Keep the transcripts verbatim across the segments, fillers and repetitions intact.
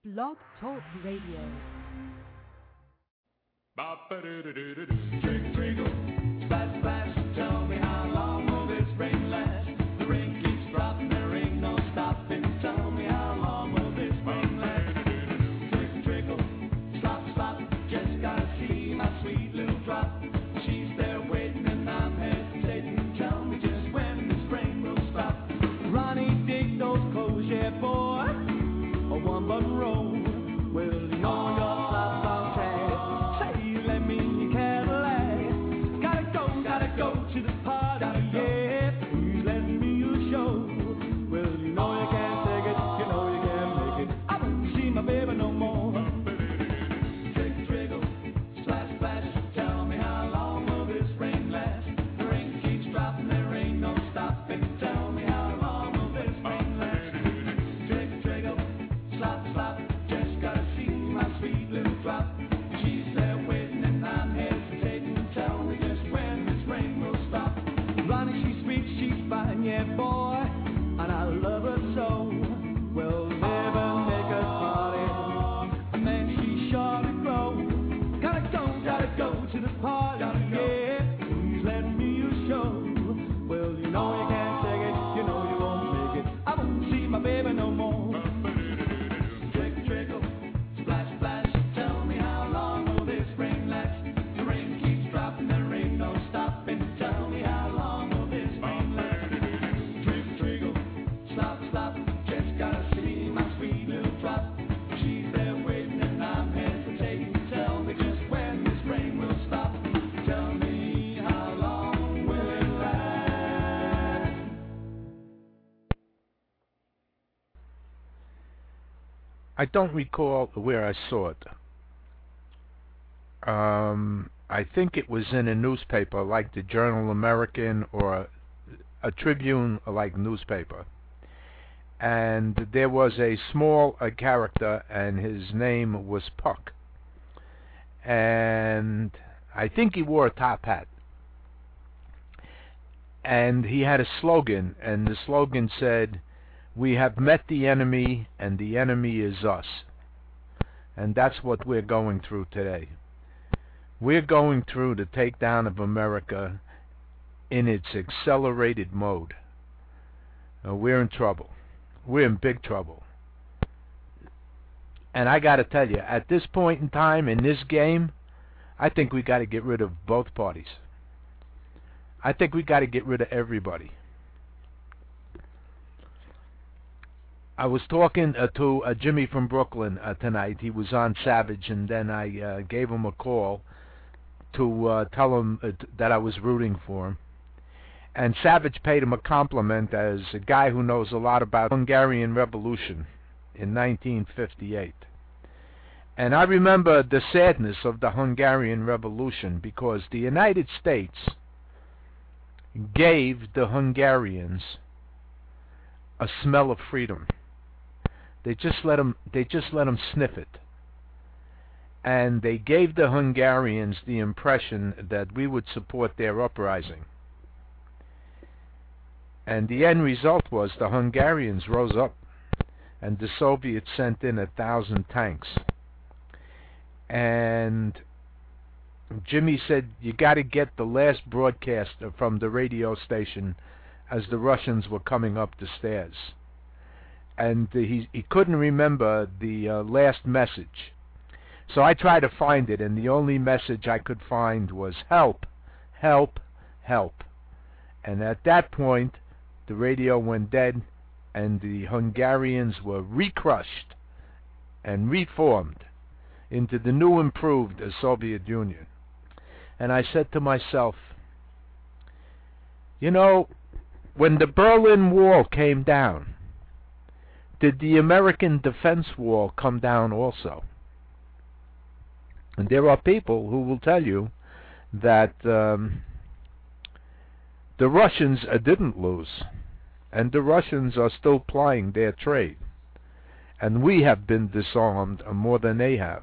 Blog Talk Radio. Trick, trickle, splash, splash, tell me how long will this rain last? The rain keeps dropping, there ain't no stopping. Tell me how long will this rain last? Trick, trickle, slop, slop, just gotta see my sweet little drop. She's there waiting and I'm hesitating. Tell me just when this rain will stop. Ronnie, dig those clothes, yeah boy. A one button roll. Well, you know your slops on track. Say, let me in your Cadillac. Gotta go, gotta go to the party, yeah. Please let me you show. Well, you know you can't take it, you know you can't make it. I won't see my baby no more. Trick, trickle, splash, splash. Tell me how long will this rain last? The rain keeps dropping, there ain't no stopping. Tell me how long will this rain last? Trick, trickle, slop, slop. Just gotta see my sweet little drop. She's there waiting and I'm hesitating. Tell me just when this rain will stop. Ronnie, she's sweet, she's fine, yeah boy. And I love her so. We'll never make us party. And then she sure to grow. Gotta go, gotta go to the party, yeah. Please let me you show. Well, you know you can't take it, you know you won't make it. I won't see my baby no more. Trick, trickle, splash, splash. Tell me how long will this rain last? The rain keeps dropping, there ain't no stopping. Tell me how long will this rain last? Trick, trickle, slop, slop. Just gotta see my sweet little drop. She's there waiting and I'm hesitating. Tell me just when this rain will stop. Tell me how long will it last? I don't recall where I saw it. Um, I think it was in a newspaper like the Journal American or a Tribune like newspaper. And there was a small a character and his name was Puck. And I think he wore a top hat. And he had a slogan, and the slogan said, "We have met the enemy, and the enemy is us." And that's what we're going through today. We're going through the takedown of America in its accelerated mode. Uh, we're in trouble. We're in big trouble. And I got to tell you, at this point in time in this game, I think we got to get rid of both parties. I think we got to get rid of everybody. I was talking uh, to uh, Jimmy from Brooklyn uh, tonight. He was on Savage, and then I uh, gave him a call to uh, tell him uh, t- that I was rooting for him. And Savage paid him a compliment as a guy who knows a lot about the Hungarian Revolution in nineteen fifty-eight. And I remember the sadness of the Hungarian Revolution because the United States gave the Hungarians a smell of freedom. They just let them. They just let them sniff it, and they gave the Hungarians the impression that we would support their uprising. And the end result was the Hungarians rose up, and the Soviets sent in a thousand tanks. And Jimmy said, "You got to get the last broadcast from the radio station as the Russians were coming up the stairs." And uh, he he couldn't remember the uh, last message. So I tried to find it, and the only message I could find was help, help, help. And at that point, the radio went dead, and the Hungarians were recrushed and reformed into the new improved uh, Soviet Union. And I said to myself, you know, when the Berlin Wall came down, did the American defense wall come down also? And there are people who will tell you that um, the Russians uh, didn't lose, and the Russians are still plying their trade, and we have been disarmed uh, more than they have.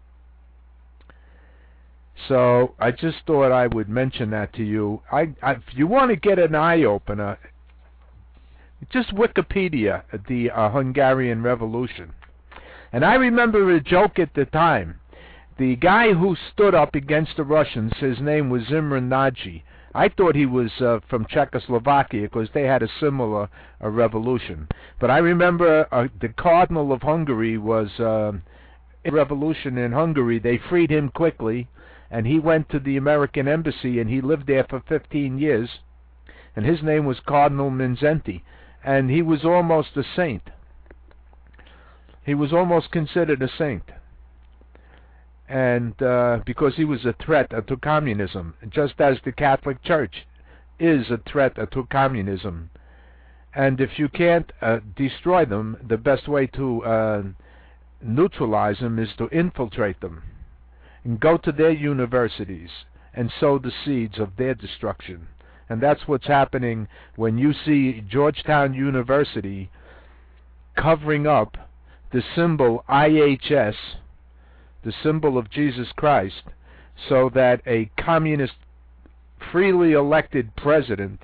So I just thought I would mention that to you. I, I, if you want to get an eye-opener, just Wikipedia the uh, Hungarian Revolution, And I remember a joke at the time. The guy who stood up against the Russians, his name was Imre Nagy. I thought he was uh, from Czechoslovakia because they had a similar uh, revolution. But I remember uh, the Cardinal of Hungary was uh, in a revolution in Hungary. They freed him quickly, and he went to the American embassy, and he lived there for fifteen years. And his name was Cardinal Mindszenty, and he was almost a saint. He was almost considered a saint. And uh, because he was a threat uh, to communism, just as the Catholic Church is a threat uh, to communism. And if you can't uh, destroy them, the best way to uh, neutralize them is to infiltrate them and go to their universities and sow the seeds of their destruction. And that's what's happening when you see Georgetown University covering up the symbol I H S, the symbol of Jesus Christ, so that a communist freely elected president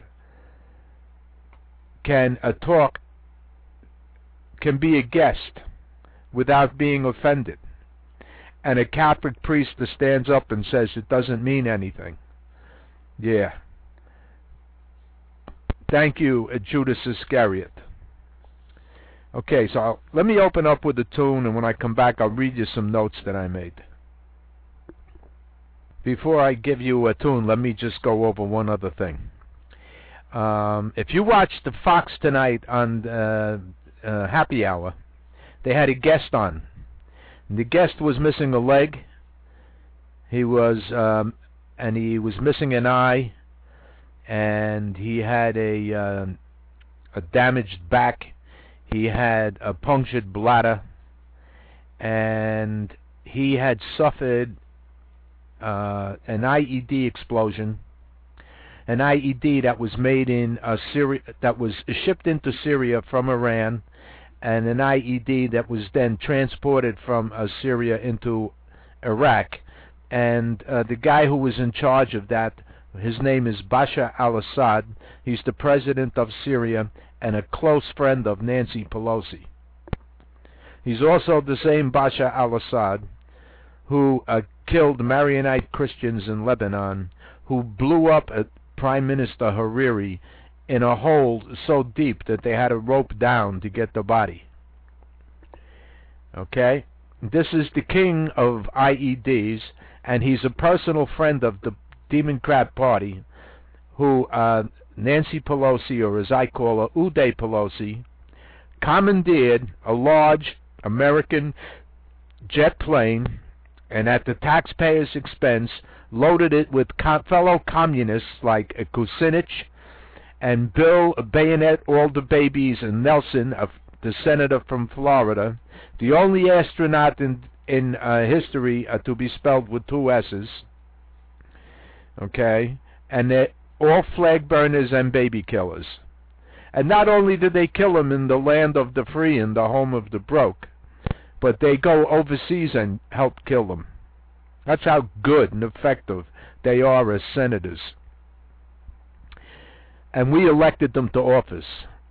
can uh, talk, can be a guest without being offended. And a Catholic priest that stands up and says it doesn't mean anything. Yeah. Thank you, uh, Judas Iscariot. Okay, so I'll, let me open up with a tune, and when I come back, I'll read you some notes that I made. Before I give you a tune, let me just go over one other thing. Um, if you watched the Fox tonight on uh, uh, Happy Hour, they had a guest on. And the guest was missing a leg. He was, um, and he was missing an eye, and he had a uh, a damaged back. He had a punctured bladder, and he had suffered uh, an I E D explosion, an I E D that was made in uh, Syria, that was shipped into Syria from Iran, and an I E D that was then transported from uh, Syria into Iraq. And uh, the guy who was in charge of that, his name is Bashar al-Assad. He's the president of Syria and a close friend of Nancy Pelosi. He's also the same Bashar al-Assad who uh, killed Maronite Christians in Lebanon, who blew up uh, Prime Minister Hariri in a hole so deep that they had to rope down to get the body. Okay? This is the king of I E Ds, and he's a personal friend of the Democrat Party, who uh, Nancy Pelosi, or as I call her, Uday Pelosi, commandeered a large American jet plane, and at the taxpayers' expense, loaded it with co fellow communists like uh, Kucinich and Bill Bayonet, all the babies, and Nelson, uh, the senator from Florida, the only astronaut in in uh, history uh, to be spelled with two S's. Okay, and they're all flag burners and baby killers. And not only did they kill them in the land of the free and the home of the broke, but they go overseas and help kill them. That's how good and effective they are as senators. And we elected them to office.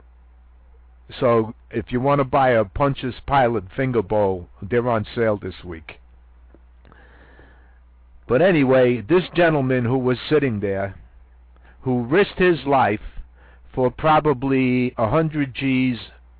So if you want to buy a Pontius Pilate finger bowl, they're on sale this week. But anyway, this gentleman who was sitting there, who risked his life for probably a hundred G's,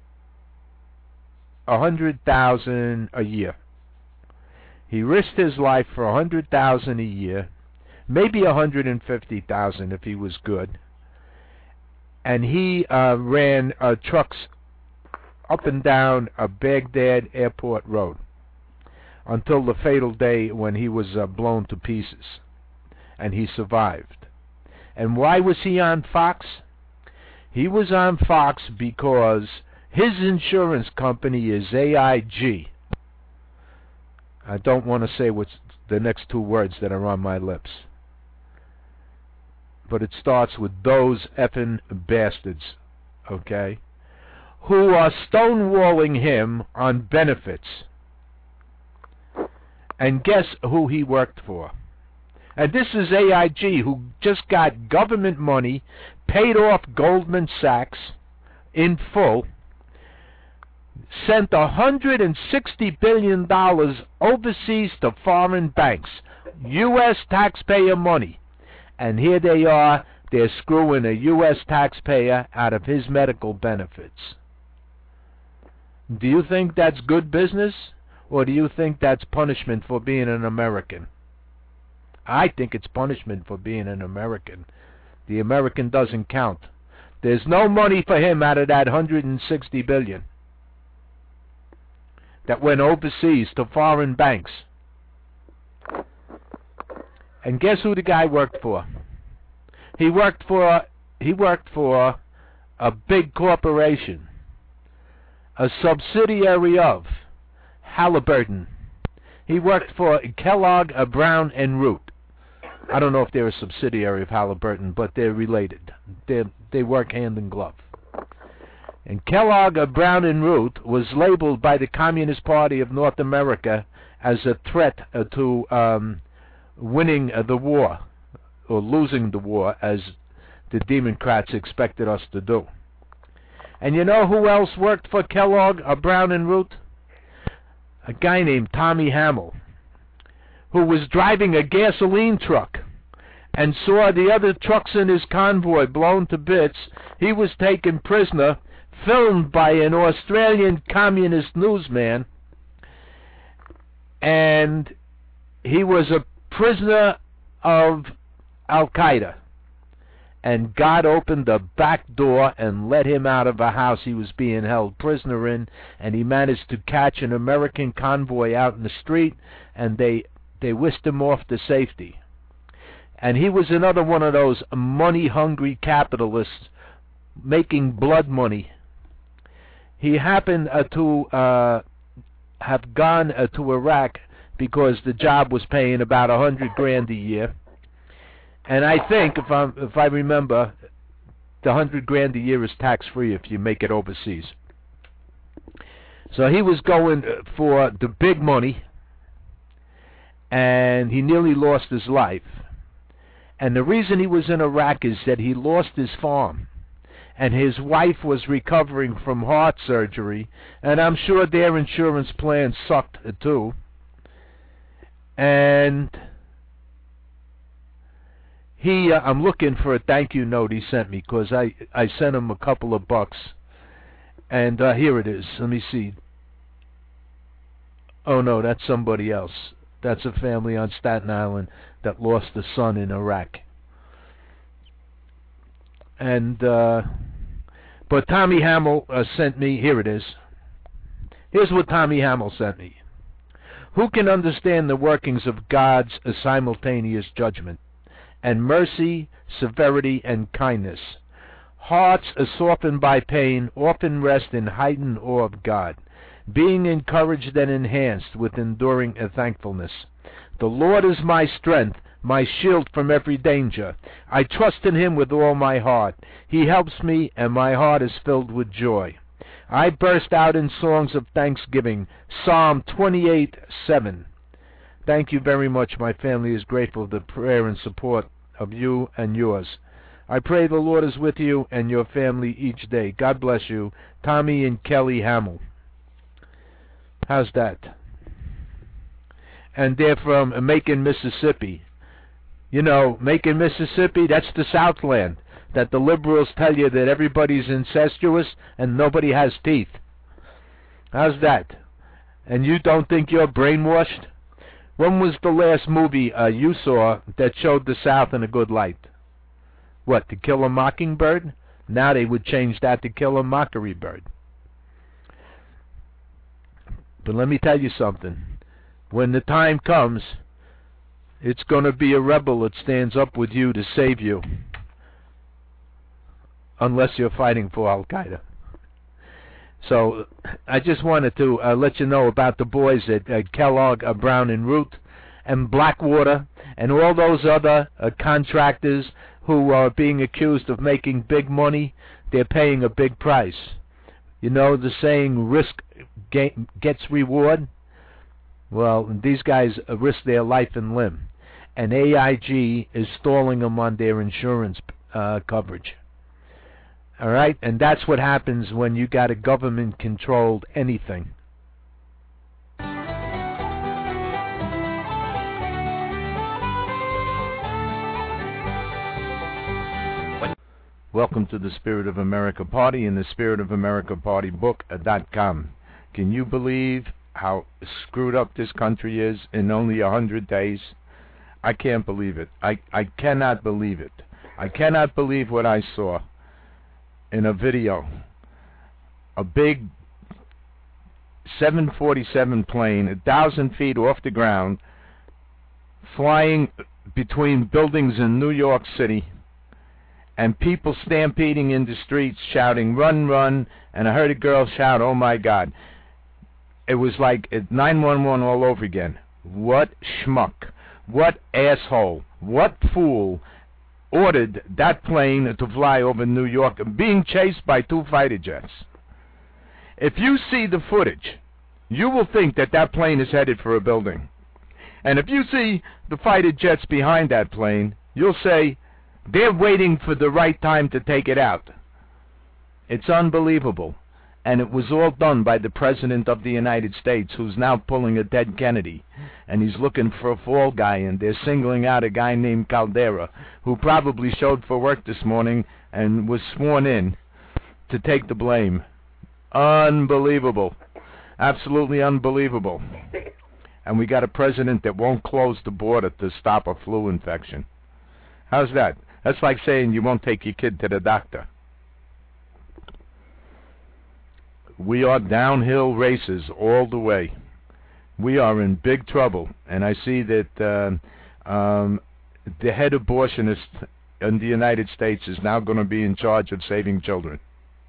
a hundred thousand a year. He risked his life for a hundred thousand a year, maybe a hundred and fifty thousand if he was good. And he uh, ran uh, trucks up and down a Baghdad airport road until the fatal day when he was uh, blown to pieces, and he survived. And why was he on Fox? He was on Fox because his insurance company is A I G. I don't want to say what's the next two words that are on my lips, but it starts with those effing bastards, okay, who are stonewalling him on benefits. And guess who he worked for? And this is A I G, who just got government money, paid off Goldman Sachs in full, sent one hundred sixty billion dollars overseas to foreign banks, U S taxpayer money. And here they are, they're screwing a U S taxpayer out of his medical benefits. Do you think that's good business, or do you think that's punishment for being an American? I think it's punishment for being an American. The American doesn't count. There's no money for him out of that one hundred sixty billion dollars that went overseas to foreign banks. And guess who the guy worked for? He worked for he worked for a big corporation, a subsidiary of Halliburton. He worked for Kellogg, Brown and Root. I don't know if they're a subsidiary of Halliburton, but they're related. They they work hand in glove. And Kellogg, Brown and Root was labeled by the Communist Party of North America as a threat uh, to um, winning uh, the war, or losing the war, as the Democrats expected us to do. And you know who else worked for Kellogg, uh, Brown and Root? A guy named Tommy Hamill, who was driving a gasoline truck and saw the other trucks in his convoy blown to bits. He was taken prisoner, filmed by an Australian communist newsman, and he was a prisoner of Al-Qaeda. And God opened the back door and let him out of a house he was being held prisoner in, and he managed to catch an American convoy out in the street, and they they whisked him off to safety. And he was another one of those money-hungry capitalists making blood money. He happened uh, to uh, have gone uh, to Iraq because the job was paying about a hundred grand a year. And I think, if I if I remember, the hundred grand a year is tax-free if you make it overseas. So he was going for the big money, and he nearly lost his life. And the reason he was in Iraq is that he lost his farm, and his wife was recovering from heart surgery, and I'm sure their insurance plan sucked too. And he, uh, I'm looking for a thank you note he sent me, because I, I sent him a couple of bucks. And uh, here it is. Let me see. Oh no, that's somebody else. That's a family on Staten Island that lost a son in Iraq. And, uh, but Tommy Hamill uh, sent me, here it is. Here's what Tommy Hamill sent me. Who can understand the workings of God's uh, simultaneous judgment, and mercy, severity, and kindness? Hearts uh, softened by pain often rest in heightened awe of God, being encouraged and enhanced with enduring uh, thankfulness. The Lord is my strength, my shield from every danger. I trust in him with all my heart. He helps me, and my heart is filled with joy. I burst out in songs of thanksgiving. Psalm twenty-eight seven. Thank you very much. My family is grateful for the prayer and support of you and yours. I pray the Lord is with you and your family each day. God bless you. Tommy and Kelly Hamill. How's that? And they're from Macon, Mississippi. You know, Macon, Mississippi, that's the Southland, that the liberals tell you that everybody's incestuous and nobody has teeth. How's that? And you don't think you're brainwashed? When was the last movie uh, you saw that showed the South in a good light? What, To Kill a Mockingbird? Now they would change that to Kill a Mockery Bird. But let me tell you something. When the time comes, it's going to be a rebel that stands up with you to save you. Unless you're fighting for Al-Qaeda. So I just wanted to uh, let you know about the boys at uh, Kellogg, uh, Brown and Root, and Blackwater, and all those other uh, contractors who are being accused of making big money. They're paying a big price. You know the saying, risk gets reward? Well, these guys uh, risk their life and limb. And A I G is stalling them on their insurance uh, coverage. All right? And that's what happens when you got a government-controlled anything. Welcome to the Spirit of America Party and the Spirit of America Party book dot com. Can you believe how screwed up this country is in only a hundred days? I can't believe it. I, I cannot believe it. I cannot believe what I saw in a video. A big seven forty-seven plane, a thousand feet off the ground, flying between buildings in New York City, and people stampeding in the streets shouting, "Run, run," and I heard a girl shout, "Oh my God." It was like nine one one all over again. What schmuck, what asshole, what fool ordered that plane to fly over New York being chased by two fighter jets? If you see the footage, you will think that that plane is headed for a building. And if you see the fighter jets behind that plane, you'll say, they're waiting for the right time to take it out. It's unbelievable. And it was all done by the President of the United States, who's now pulling a dead Kennedy. And he's looking for a fall guy, and they're singling out a guy named Caldera, who probably showed for work this morning and was sworn in to take the blame. Unbelievable. Absolutely unbelievable. And we got a president that won't close the border to stop a flu infection. How's that? That's like saying you won't take your kid to the doctor. We are downhill races all the way. We are in big trouble. And I see that uh, um, the head abortionist in the United States is now going to be in charge of saving children.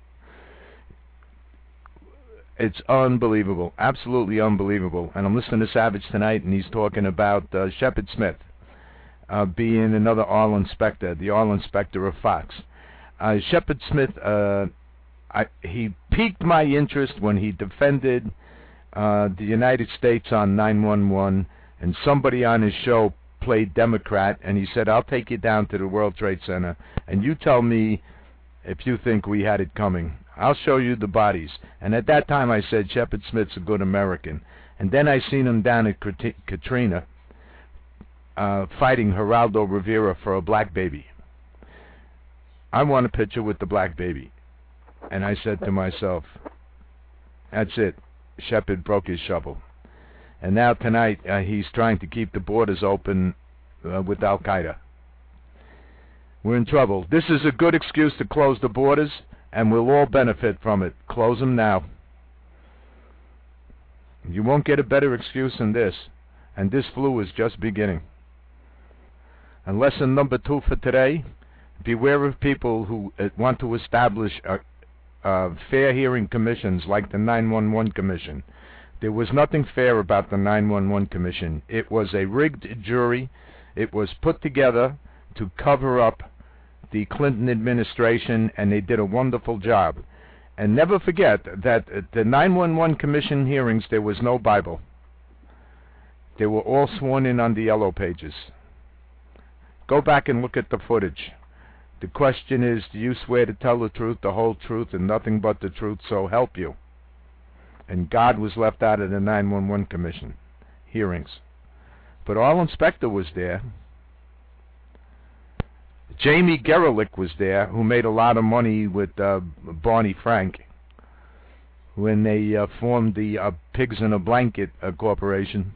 It's unbelievable. Absolutely unbelievable. And I'm listening to Savage tonight, and he's talking about uh, Shepard Smith. Uh, being another Arlen Specter, the Arlen Specter of Fox. Uh, Shepard Smith, uh, I, he piqued my interest when he defended uh, the United States on nine one one, and somebody on his show played Democrat, and he said, I'll take you down to the World Trade Center, and you tell me if you think we had it coming. I'll show you the bodies. And at that time I said, Shepard Smith's a good American. And then I seen him down at Katrina, Uh, fighting Geraldo Rivera for a black baby. I want a picture with the black baby. And I said to myself, that's it. Shepard broke his shovel. And now tonight uh, he's trying to keep the borders open uh, with Al-Qaeda. We're in trouble. This is a good excuse to close the borders, and we'll all benefit from it. Close them now. You won't get a better excuse than this. And this flu is just beginning. And lesson number two for today, beware of people who uh, want to establish uh, uh, fair hearing commissions like the nine one one Commission. There was nothing fair about the nine one one Commission. It was a rigged jury. It was put together to cover up the Clinton administration, and they did a wonderful job. And never forget that at the nine one one Commission hearings, there was no Bible. They were all sworn in on the yellow pages. Go back and look at the footage. The question is, do you swear to tell the truth, the whole truth, and nothing but the truth, so help you? And God was left out of the nine one one Commission hearings. But Arlen Specter was there. Jamie Gerlich was there, who made a lot of money with uh, Barney Frank when they uh, formed the uh, Pigs in a Blanket uh, Corporation.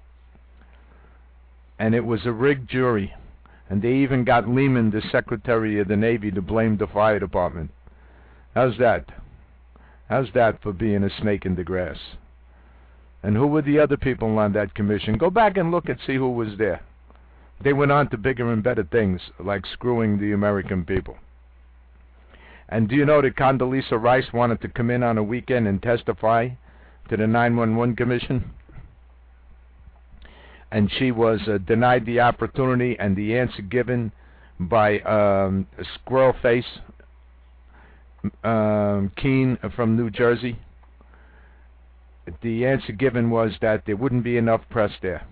And it was a rigged jury. And they even got Lehman, the Secretary of the Navy, to blame the fire department. How's that? How's that for being a snake in the grass? And who were the other people on that commission? Go back and look and see who was there. They went on to bigger and better things, like screwing the American people. And do you know that Condoleezza Rice wanted to come in on a weekend and testify to the nine one one Commission? And she was uh, denied the opportunity, and the answer given by um, Squirrel Face um, Keene from New Jersey. The answer given was that there wouldn't be enough press there.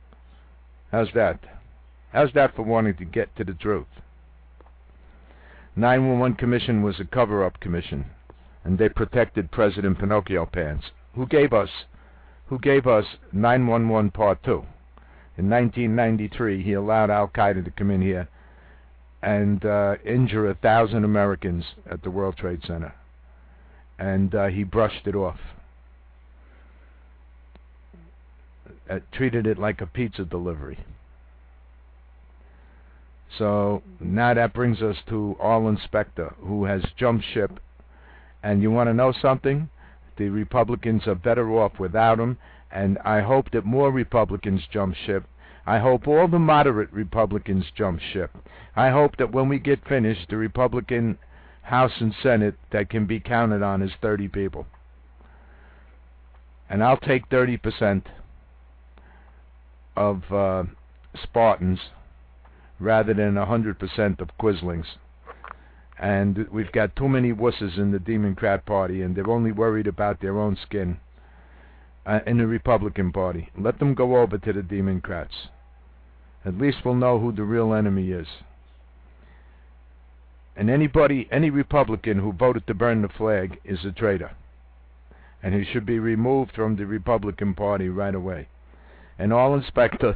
How's that? How's that for wanting to get to the truth? nine one one Commission was a cover-up commission, and they protected President Pinocchio Pants, who gave us, who gave us nine one one Part two. In nineteen ninety-three, he allowed Al-Qaeda to come in here and uh, injure a thousand Americans at the World Trade Center, and uh, he brushed it off. Uh, treated it like a pizza delivery. So now that brings us to Arlen Specter, who has jumped ship. And you want to know something? The Republicans are better off without him, and I hope that more Republicans jump ship. I hope all the moderate Republicans jump ship. I hope that when we get finished, the Republican House and Senate that can be counted on is thirty people. And I'll take thirty percent of uh, Spartans rather than one hundred percent of Quislings. And we've got too many wusses in the Democrat Party, and they're only worried about their own skin uh, in the Republican Party. Let them go over to the Democrats. At least we'll know who the real enemy is. And anybody, any Republican who voted to burn the flag is a traitor. And he should be removed from the Republican Party right away. And Arlen Specter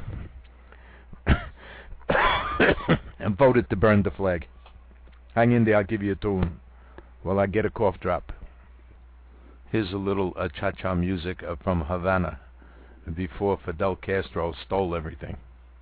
and voted to burn the flag. Hang in there, I'll give you a tune while I get a cough drop. Here's a little uh, cha-cha music uh, from Havana before Fidel Castro stole everything.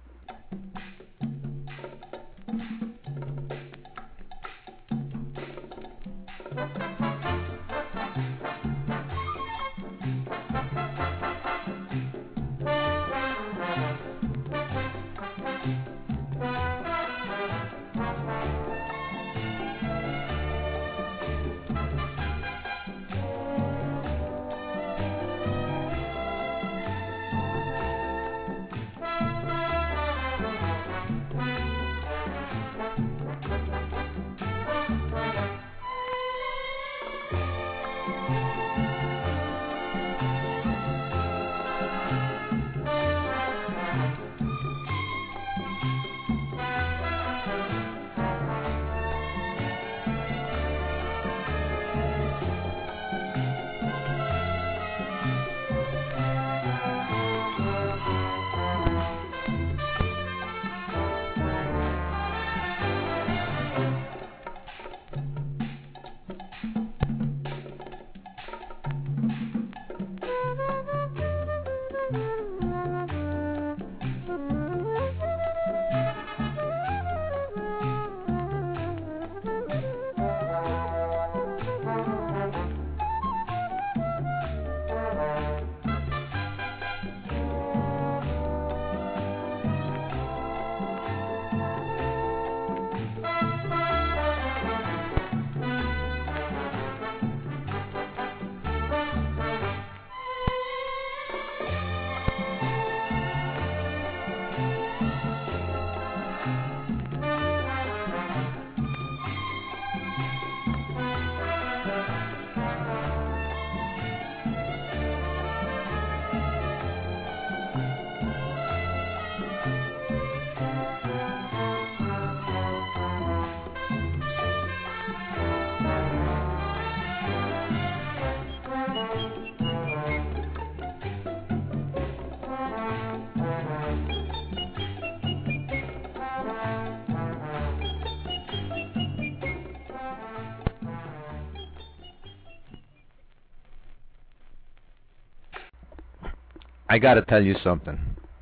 I gotta tell you something.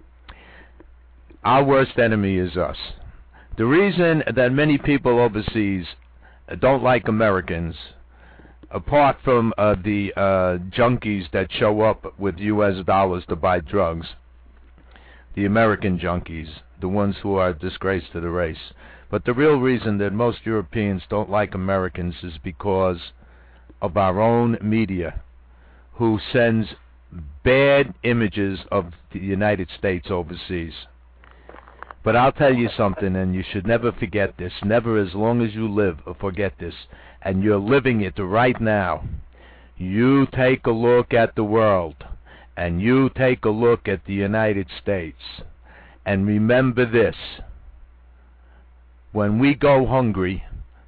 Our worst enemy is us. The reason that many people overseas don't like Americans, apart from uh, the uh, junkies that show up with U S dollars to buy drugs, the American junkies, the ones who are a disgrace to the race. But the real reason that most Europeans don't like Americans is because of our own media, who sends bad images of the United States overseas. But I'll tell you something, and you should never forget this. Never, as long as you live, forget this. And you're living it right now. You take a look at the world, and you take a look at the United States, and remember this. When we go hungry,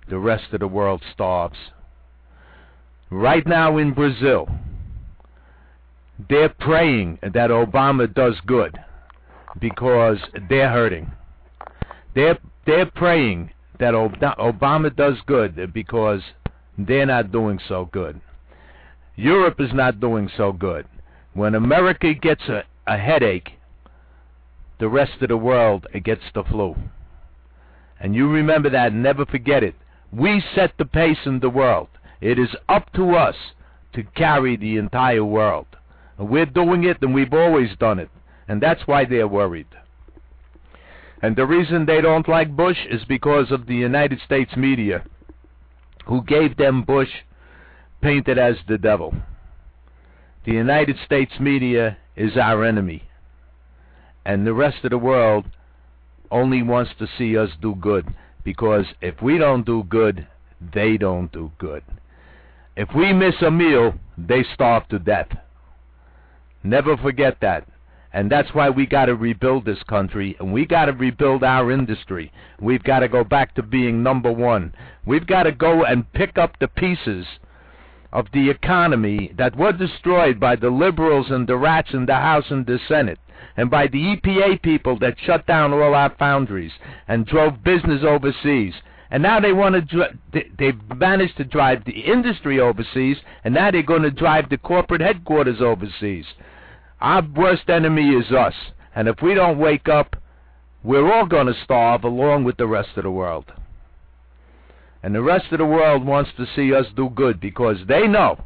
the rest of the world starves. Right now in Brazil, they're praying that Obama does good because they're hurting. They're, they're praying that Obama does good because they're not doing so good. Europe is not doing so good. When America gets a, a headache, the rest of the world gets the flu. And you remember that and never forget it. We set the pace in the world. It is up to us to carry the entire world. And we're doing it, and we've always done it. And that's why they're worried. And the reason they don't like Bush is because of the United States media, who gave them Bush painted as the devil. The United States media is our enemy. And the rest of the world only wants to see us do good, because if we don't do good, they don't do good. If we miss a meal, they starve to death. Never forget that. And that's why we got to rebuild this country, and we got to rebuild our industry. We've got to go back to being number one. We've got to go and pick up the pieces of the economy that were destroyed by the liberals and the rats in the House and the Senate, and by the E P A people that shut down all our foundries and drove business overseas. And now they want to dri- they, they've managed to drive the industry overseas, and now they're going to drive the corporate headquarters overseas. Our worst enemy is us, and if we don't wake up, we're all going to starve along with the rest of the world. And the rest of the world wants to see us do good, because they know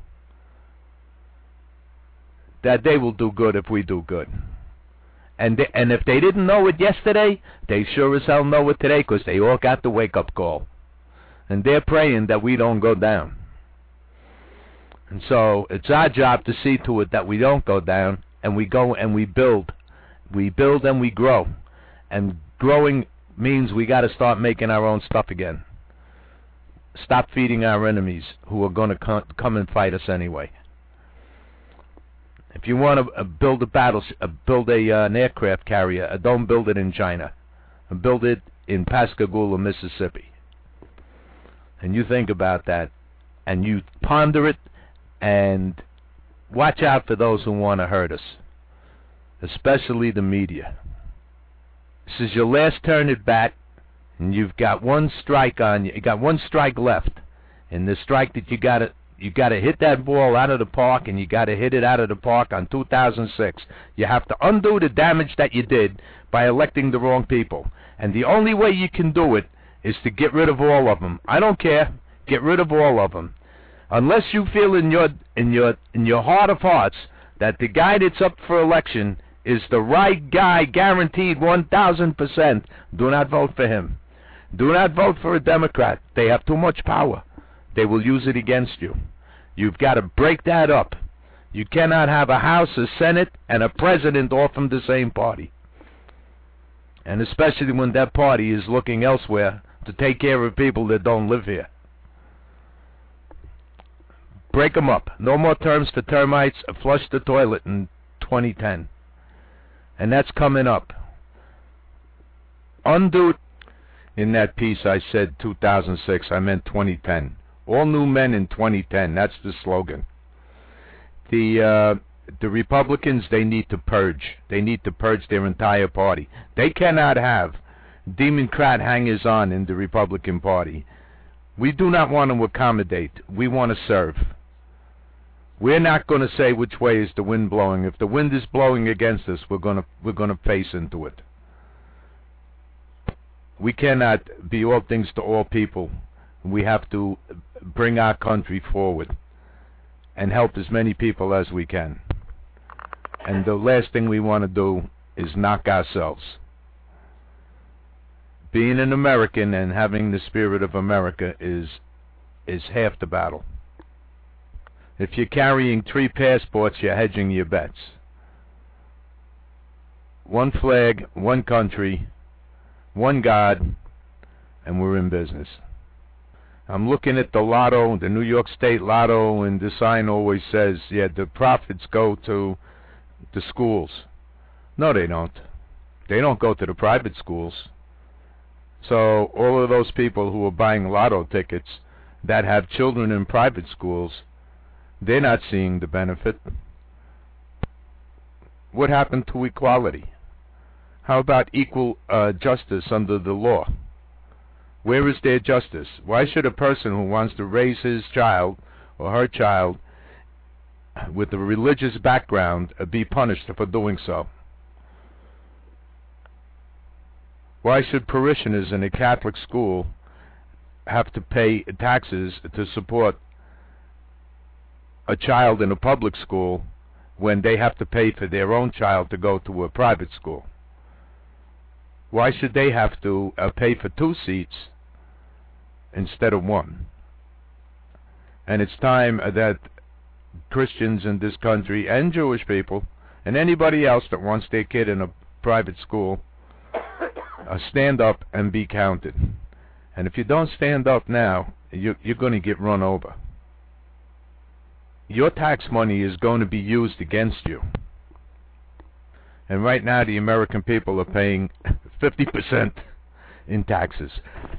that they will do good if we do good. And they, and if they didn't know it yesterday, they sure as hell know it today, because they all got the wake-up call. And they're praying that we don't go down. And so it's our job to see to it that we don't go down, and we go and we build. We build and we grow. And growing means we got to start making our own stuff again. Stop feeding our enemies, who are going to come, come and fight us anyway. If you want to uh, build a battle, uh, build a uh, an aircraft carrier, uh, don't build it in China. Uh, build it in Pascagoula, Mississippi. And you think about that, and you ponder it, and watch out for those who want to hurt us, especially the media. This is your last turn at bat, and you've got one strike on you. You got one strike left, and the strike that you got to you got to hit that ball out of the park, and you got to hit it out of the park on two thousand six. You have to undo the damage that you did by electing the wrong people, and the only way you can do it is to get rid of all of them. I don't care. Get rid of all of them. Unless you feel in your in your in your heart of hearts that the guy that's up for election is the right guy, guaranteed one thousand percent, do not vote for him. Do not vote for a Democrat. They have too much power. They will use it against you. You've got to break that up. You cannot have a House, a Senate, and a President all from the same party. And especially when that party is looking elsewhere to take care of people that don't live here. Break them up. No more terms for termites. Flush the toilet in twenty ten. And that's coming up. Undo. In that piece I said two thousand six. I meant twenty ten. All new men in twenty ten. That's the slogan. The uh, the Republicans, they need to purge. They need to purge their entire party. They cannot have Democrat hangers-on in the Republican Party. We do not want to accommodate. We want to serve. We're not going to say which way is the wind blowing. If the wind is blowing against us, we're going to we're going to face into it. We cannot be all things to all people. We have to bring our country forward and help as many people as we can. And the last thing we want to do is knock ourselves. Being an American and having the spirit of America is is half the battle. If you're carrying three passports, you're hedging your bets. One flag, one country, one God, and we're in business. I'm looking at the lotto, the New York State lotto, and the sign always says, yeah, the profits go to the schools. No, they don't. They don't go to the private schools. So all of those people who are buying lotto tickets that have children in private schools, they're not seeing the benefit. What happened to equality? How about equal uh, justice under the law? Where is there justice? Why should a person who wants to raise his child or her child with a religious background uh, be punished for doing so? Why should parishioners in a Catholic school have to pay taxes to support a child in a public school when they have to pay for their own child to go to a private school? Why should they have to uh, pay for two seats instead of one? And it's time uh, that Christians in this country and Jewish people and anybody else that wants their kid in a private school uh, stand up and be counted. And if you don't stand up now, you, you're going to get run over. Your tax money is going to be used against you. And right now the American people are paying fifty percent in taxes.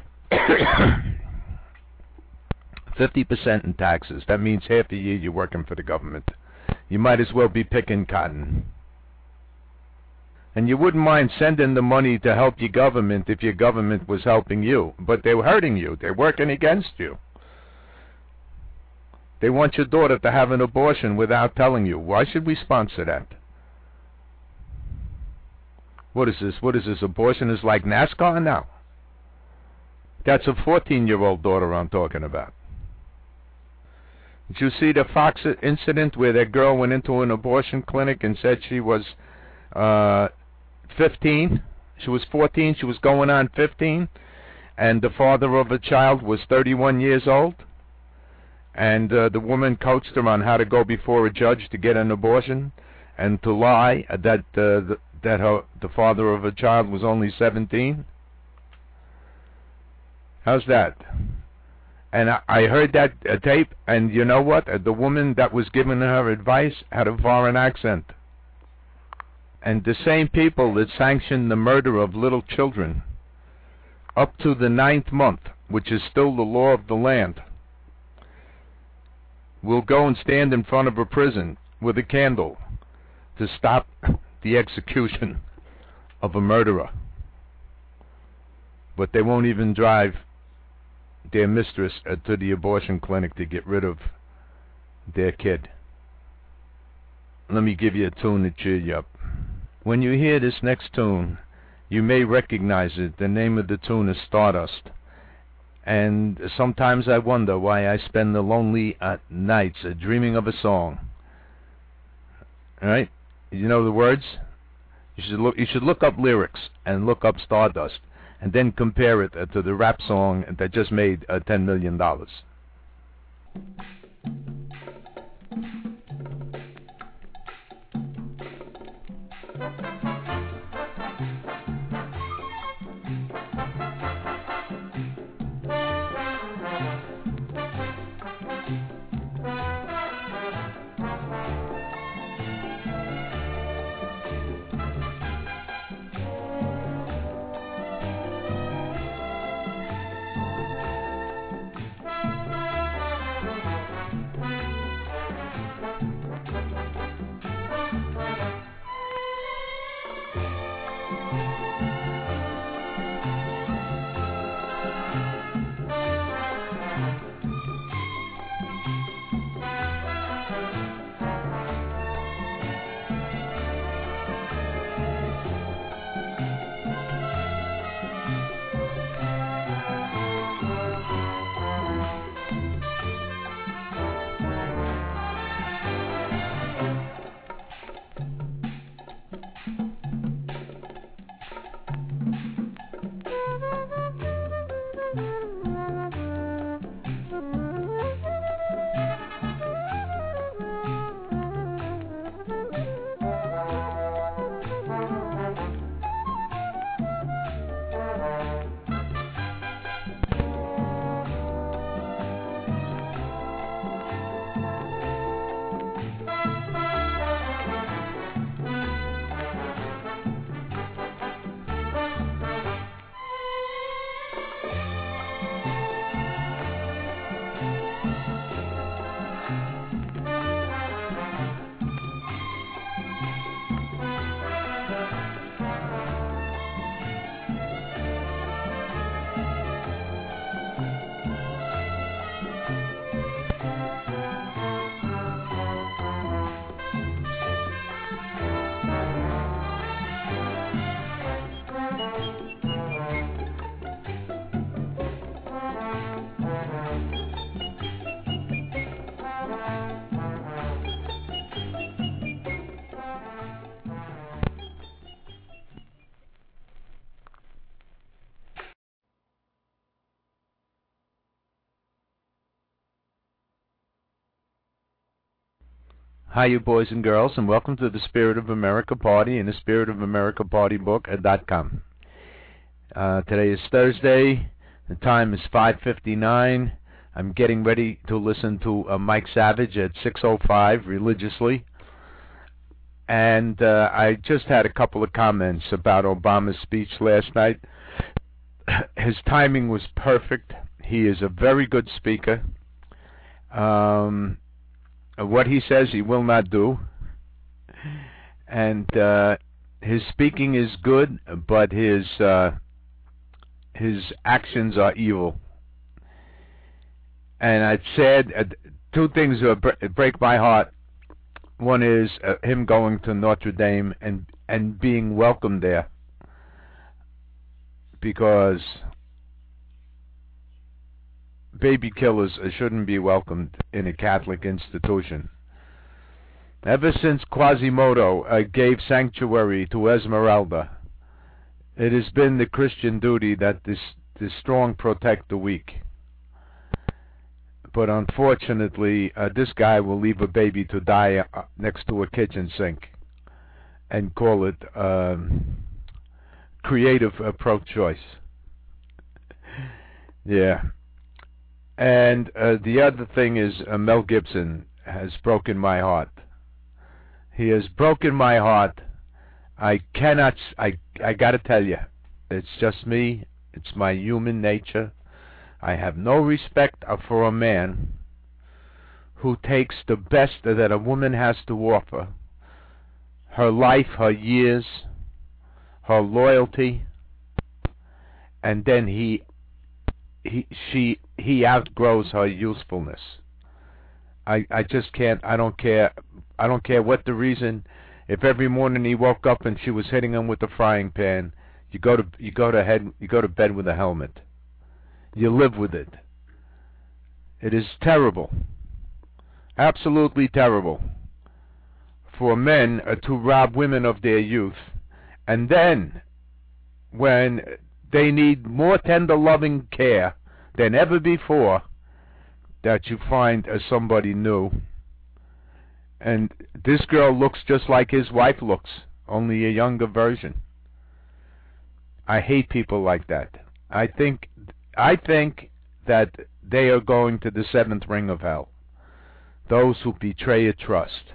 fifty percent in taxes. That means half a year you're working for the government. You might as well be picking cotton. And you wouldn't mind sending the money to help your government if your government was helping you. But they're hurting you. They're working against you. They want your daughter to have an abortion without telling you. Why should we sponsor that? What is this? What is this? Abortion is like NASCAR now? That's a fourteen-year-old daughter I'm talking about. Did you see the Fox incident where that girl went into an abortion clinic and said she was uh, fifteen? She was fourteen. She was going on fifteen. And the father of a child was thirty-one years old. And uh, the woman coached her on how to go before a judge to get an abortion and to lie that uh, the, that her, the father of a child was only seventeen. How's that? And I, I heard that uh, tape, and you know what? Uh, the woman that was giving her advice had a foreign accent. And the same people that sanctioned the murder of little children up to the ninth month, which is still the law of the land, will go and stand in front of a prison with a candle to stop the execution of a murderer. But they won't even drive their mistress uh, to the abortion clinic to get rid of their kid. Let me give you a tune to cheer you up. When you hear this next tune, you may recognize it. The name of the tune is Stardust. And sometimes I wonder why I spend the lonely uh, nights uh, dreaming of a song. All right? You know the words? You should look. You should look up lyrics and look up Stardust, and then compare it uh, to the rap song that just made uh, ten million dollars. Hi, you boys and girls, and welcome to the Spirit of America Party and the Spirit of America Party Book dot com. Uh, today is Thursday. The time is five fifty-nine. I'm getting ready to listen to uh, Mike Savage at six oh five religiously. And uh, I just had a couple of comments about Obama's speech last night. His timing was perfect. He is a very good speaker. Um... What he says he will not do, and uh, his speaking is good, but his uh, his actions are evil. And I've said uh, two things that break my heart. One is uh, him going to Notre Dame and and being welcomed there, because baby killers shouldn't be welcomed in a Catholic institution. Ever since Quasimodo uh, gave sanctuary to Esmeralda, it has been the Christian duty that this, the strong protect the weak. But unfortunately, uh, this guy will leave a baby to die uh, next to a kitchen sink and call it um, creative uh, pro-choice. Yeah. And uh, the other thing is uh, Mel Gibson has broken my heart. He has broken my heart. I cannot, I, I gotta tell you, it's just me. It's my human nature. I have no respect for a man who takes the best that a woman has to offer, her life, her years, her loyalty, and then he He, she, he outgrows her usefulness. I, I just can't. I don't care. I don't care what the reason. If every morning he woke up and she was hitting him with a frying pan, you go to you go to head you go to bed with a helmet. You live with it. It is terrible, absolutely terrible, for men uh, to rob women of their youth, and then when they need more tender, loving care than ever before, that you find uh, somebody new. And this girl looks just like his wife looks, only a younger version. I hate people like that. I think, I think that they are going to the seventh ring of hell. Those who betray a trust.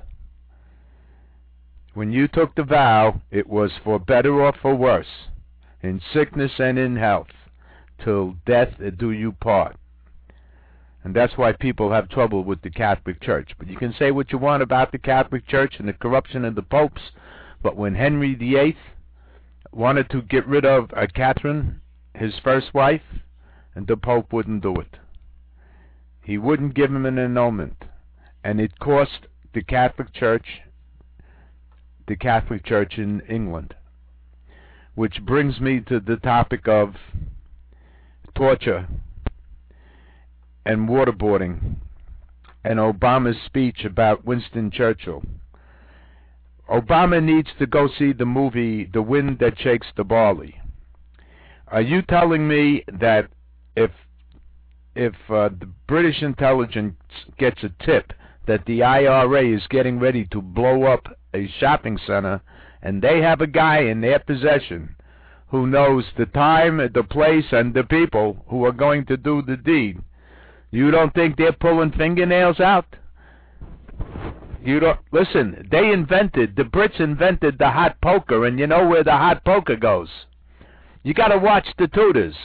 When you took the vow, it was for better or for worse, in sickness and in health, till death do you part. And that's why people have trouble with the Catholic Church. But you can say what you want about the Catholic Church and the corruption of the popes, but when Henry the Eighth wanted to get rid of uh, Catherine, his first wife, and the Pope wouldn't do it. He wouldn't give him an annulment. And it cost the Catholic Church, the Catholic Church in England. Which brings me to the topic of torture and waterboarding and Obama's speech about Winston Churchill. Obama needs to go see the movie The Wind That Shakes the Barley. Are you telling me that if if uh, the British intelligence gets a tip that the I R A is getting ready to blow up a shopping center, and they have a guy in their possession who knows the time, the place, and the people who are going to do the deed, you don't think they're pulling fingernails out? You don't listen. They invented the Brits invented the hot poker, and you know where the hot poker goes. You got to watch the Tudors.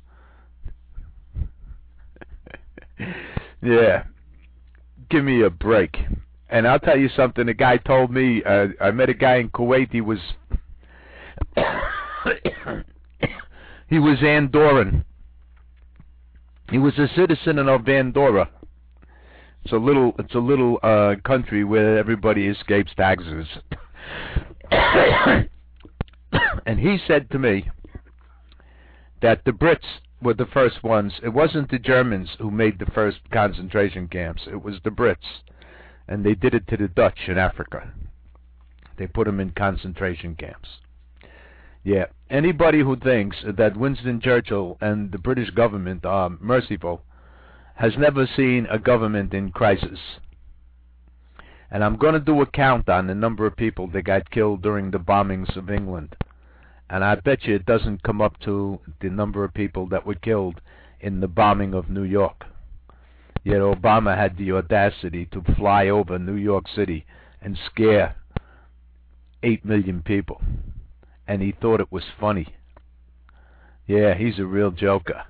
Yeah, give me a break. And I'll tell you something. A guy told me. Uh, I met a guy in Kuwait. He was he was Andorran. He was a citizen of Andorra. It's a little, it's a little uh, country where everybody escapes taxes. And he said to me that the Brits were the first ones. It wasn't the Germans who made the first concentration camps. It was the Brits. And they did it to the Dutch in Africa. They put them in concentration camps. Yeah, anybody who thinks that Winston Churchill and the British government are merciful has never seen a government in crisis. And I'm going to do a count on the number of people that got killed during the bombings of England. And I bet you it doesn't come up to the number of people that were killed in the bombing of New York. Yet Obama had the audacity to fly over New York City and scare eight million people. And he thought it was funny. Yeah, he's a real joker.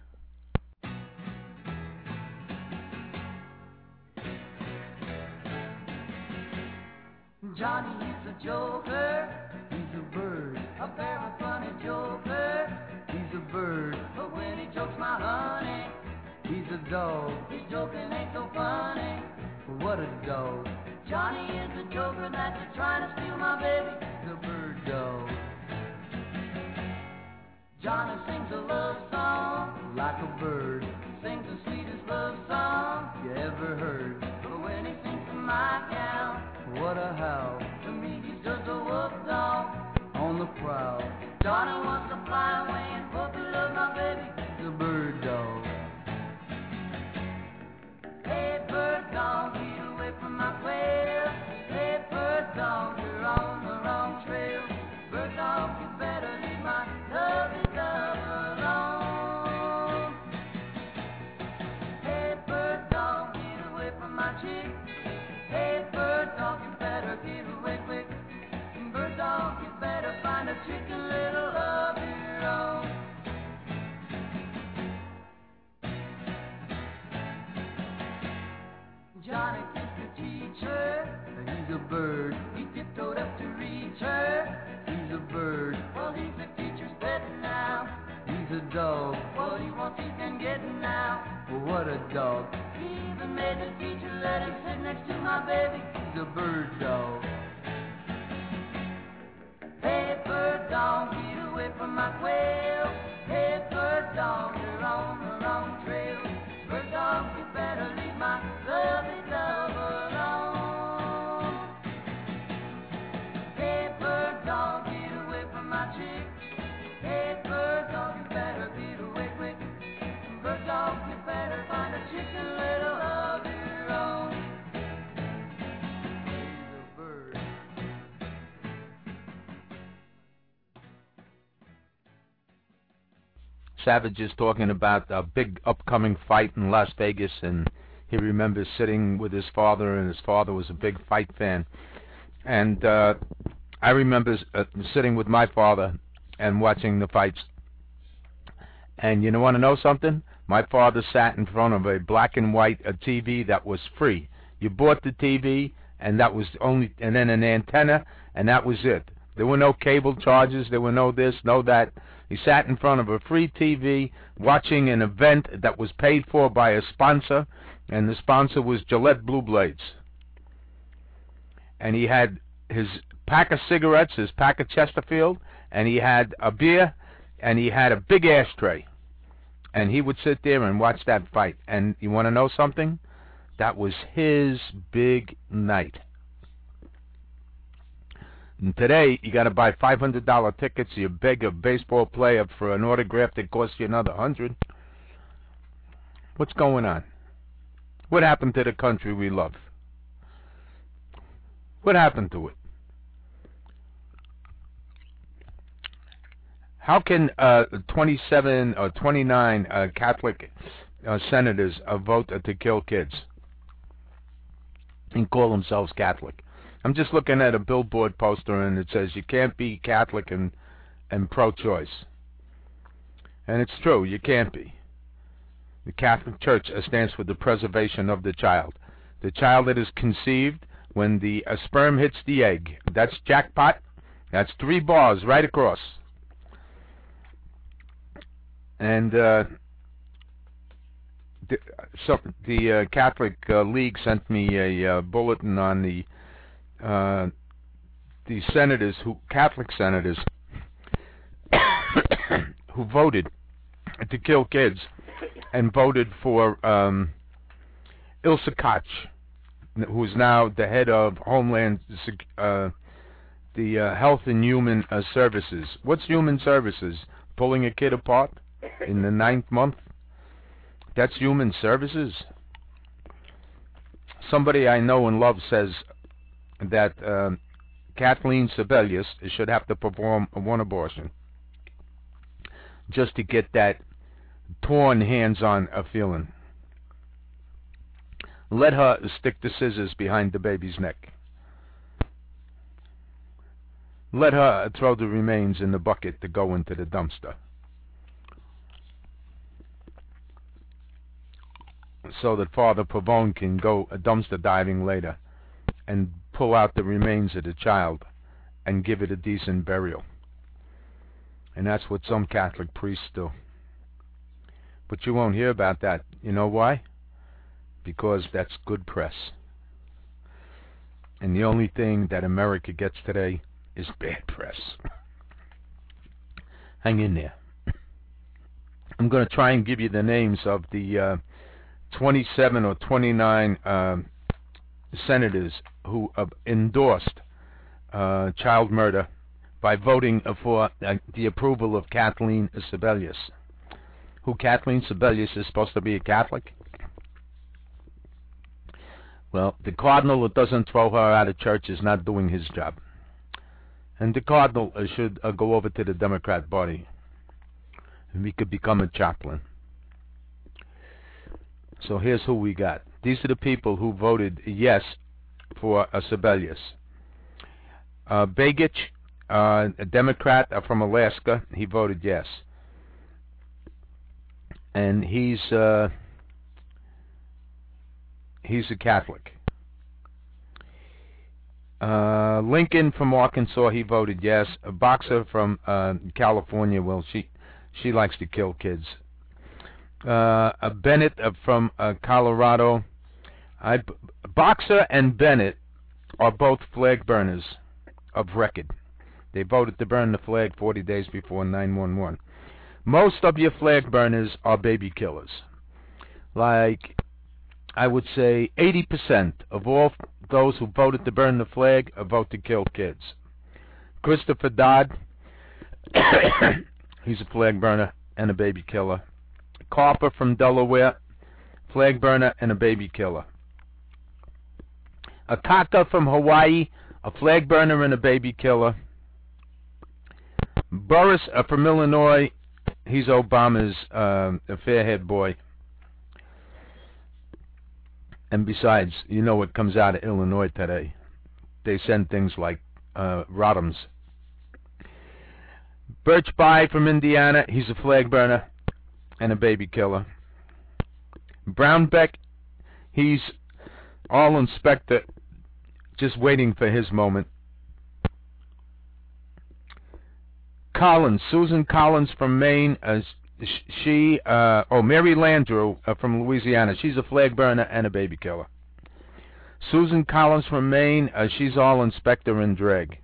Johnny is a joker, he's a bird, a very funny joker, he's a bird, but when he jokes my honey, he's a dog, his joking ain't so funny, what a dog. Johnny is a joker that's trying to steal my baby, the bird dog. Johnny sings a love song like a bird, sings the sweetest love song you ever heard, but when he sings to my gal, what a howl. To me he's just a wolf dog on the prowl. Johnny wants to fly away and puppy love my baby, the bird dog. Hey bird dog, get away from my quail. Hey bird dog, you're on the wrong trail. Bird dog, you better leave my lovely dove alone. Hey bird dog, get away from my chick. Hey bird dog, you better get away quick. Bird dog, you better find a chicken little of your own. Johnny kissed the teacher, he's a bird. He tiptoed up to reach her, he's a bird. Well, he's the teacher's pet now, he's a dog. What he wants he can get now, well, what a dog. He even made the teacher let him sit next to my baby, he's a bird dog. Hey bird dog, get away from my quail. Hey bird dog, you're on the wrong trail. Bird dog, you better leave my lovely dove alone. Hey bird dog, get away from my chick. Hey bird dog, you better get away quick. Bird dog, you better find a chicken little of your own. He's a bird. Savage is talking about a big upcoming fight in Las Vegas, and he remembers sitting with his father, and his father was a big fight fan. And uh, I remember uh, sitting with my father and watching the fights. And you want to know something? My father sat in front of a black and white a T V that was free. You bought the T V, and that was only, and then an antenna, and that was it. There were no cable charges. There were no this, no that. He sat in front of a free T V watching an event that was paid for by a sponsor, and the sponsor was Gillette Blue Blades. And he had his pack of cigarettes, his pack of Chesterfield, and he had a beer, and he had a big ashtray. And he would sit there and watch that fight. And you want to know something? That was his big night. And today, you got to buy five hundred dollar tickets. You beg a baseball player for an autograph that costs you another one hundred dollars. What's going on? What happened to the country we love? What happened to it? How can uh, twenty-seven or twenty-nine uh, Catholic uh, senators uh, vote uh, to kill kids and call themselves Catholic? I'm just looking at a billboard poster, and it says you can't be Catholic and, and pro-choice. And it's true, you can't be. The Catholic Church stands for the preservation of the child. The child that is conceived when the uh, sperm hits the egg. That's jackpot. That's three bars right across. And uh, the, so the uh, Catholic uh, League sent me a uh, bulletin on the uh, the senators, who Catholic senators, who voted to kill kids and voted for um, Ilsa Koch, who is now the head of Homeland, uh, the uh, Health and Human uh, Services. What's Human Services? Pulling a kid apart in the ninth month? That's Human Services? Somebody I know and love says that uh, Kathleen Sebelius should have to perform one abortion just to get that torn hands-on uh, feeling. Let her stick the scissors behind the baby's neck. Let her throw the remains in the bucket to go into the dumpster, so that Father Pavone can go dumpster diving later and pull out the remains of the child and give it a decent burial. And that's what some Catholic priests do. But you won't hear about that. You know why? Because that's good press. And the only thing that America gets today is bad press. Hang in there. I'm going to try and give you the names of the uh, twenty-seven or twenty-nine uh, senators who uh, endorsed uh, child murder by voting for uh, the approval of Kathleen Sebelius. Who Kathleen Sebelius is supposed to be a Catholic? Well, the cardinal that doesn't throw her out of church is not doing his job. And the cardinal uh, should uh, go over to the Democrat Party. And we could become a chaplain. So here's who we got. These are the people who voted yes for uh, Sebelius. Uh, Begich, uh, a Democrat uh, from Alaska, he voted yes. And he's uh, he's a Catholic. Uh, Lincoln from Arkansas, he voted yes. A boxer from uh, California, well, she she likes to kill kids. Uh, a Bennett uh, from uh, Colorado. I, Boxer and Bennett are both flag burners of record. They voted to burn the flag forty days before nine one one. Most of your flag burners are baby killers. Like, I would say eighty percent of all those who voted to burn the flag vote to kill kids. Christopher Dodd, he's a flag burner and a baby killer. Carper from Delaware, flag burner and a baby killer. Akaka from Hawaii, a flag burner and a baby killer. Burris uh, from Illinois, he's Obama's uh, a fairhead boy. And besides, you know what comes out of Illinois today. They send things like uh, Rodhams. Birch Bayh from Indiana, he's a flag burner and a baby killer. Brownback, he's all inspector, just waiting for his moment. Collins, Susan Collins from Maine, uh, she, uh, oh, Mary Landrieu uh, from Louisiana, she's a flag burner and a baby killer. Susan Collins from Maine, uh, she's all inspector and drag.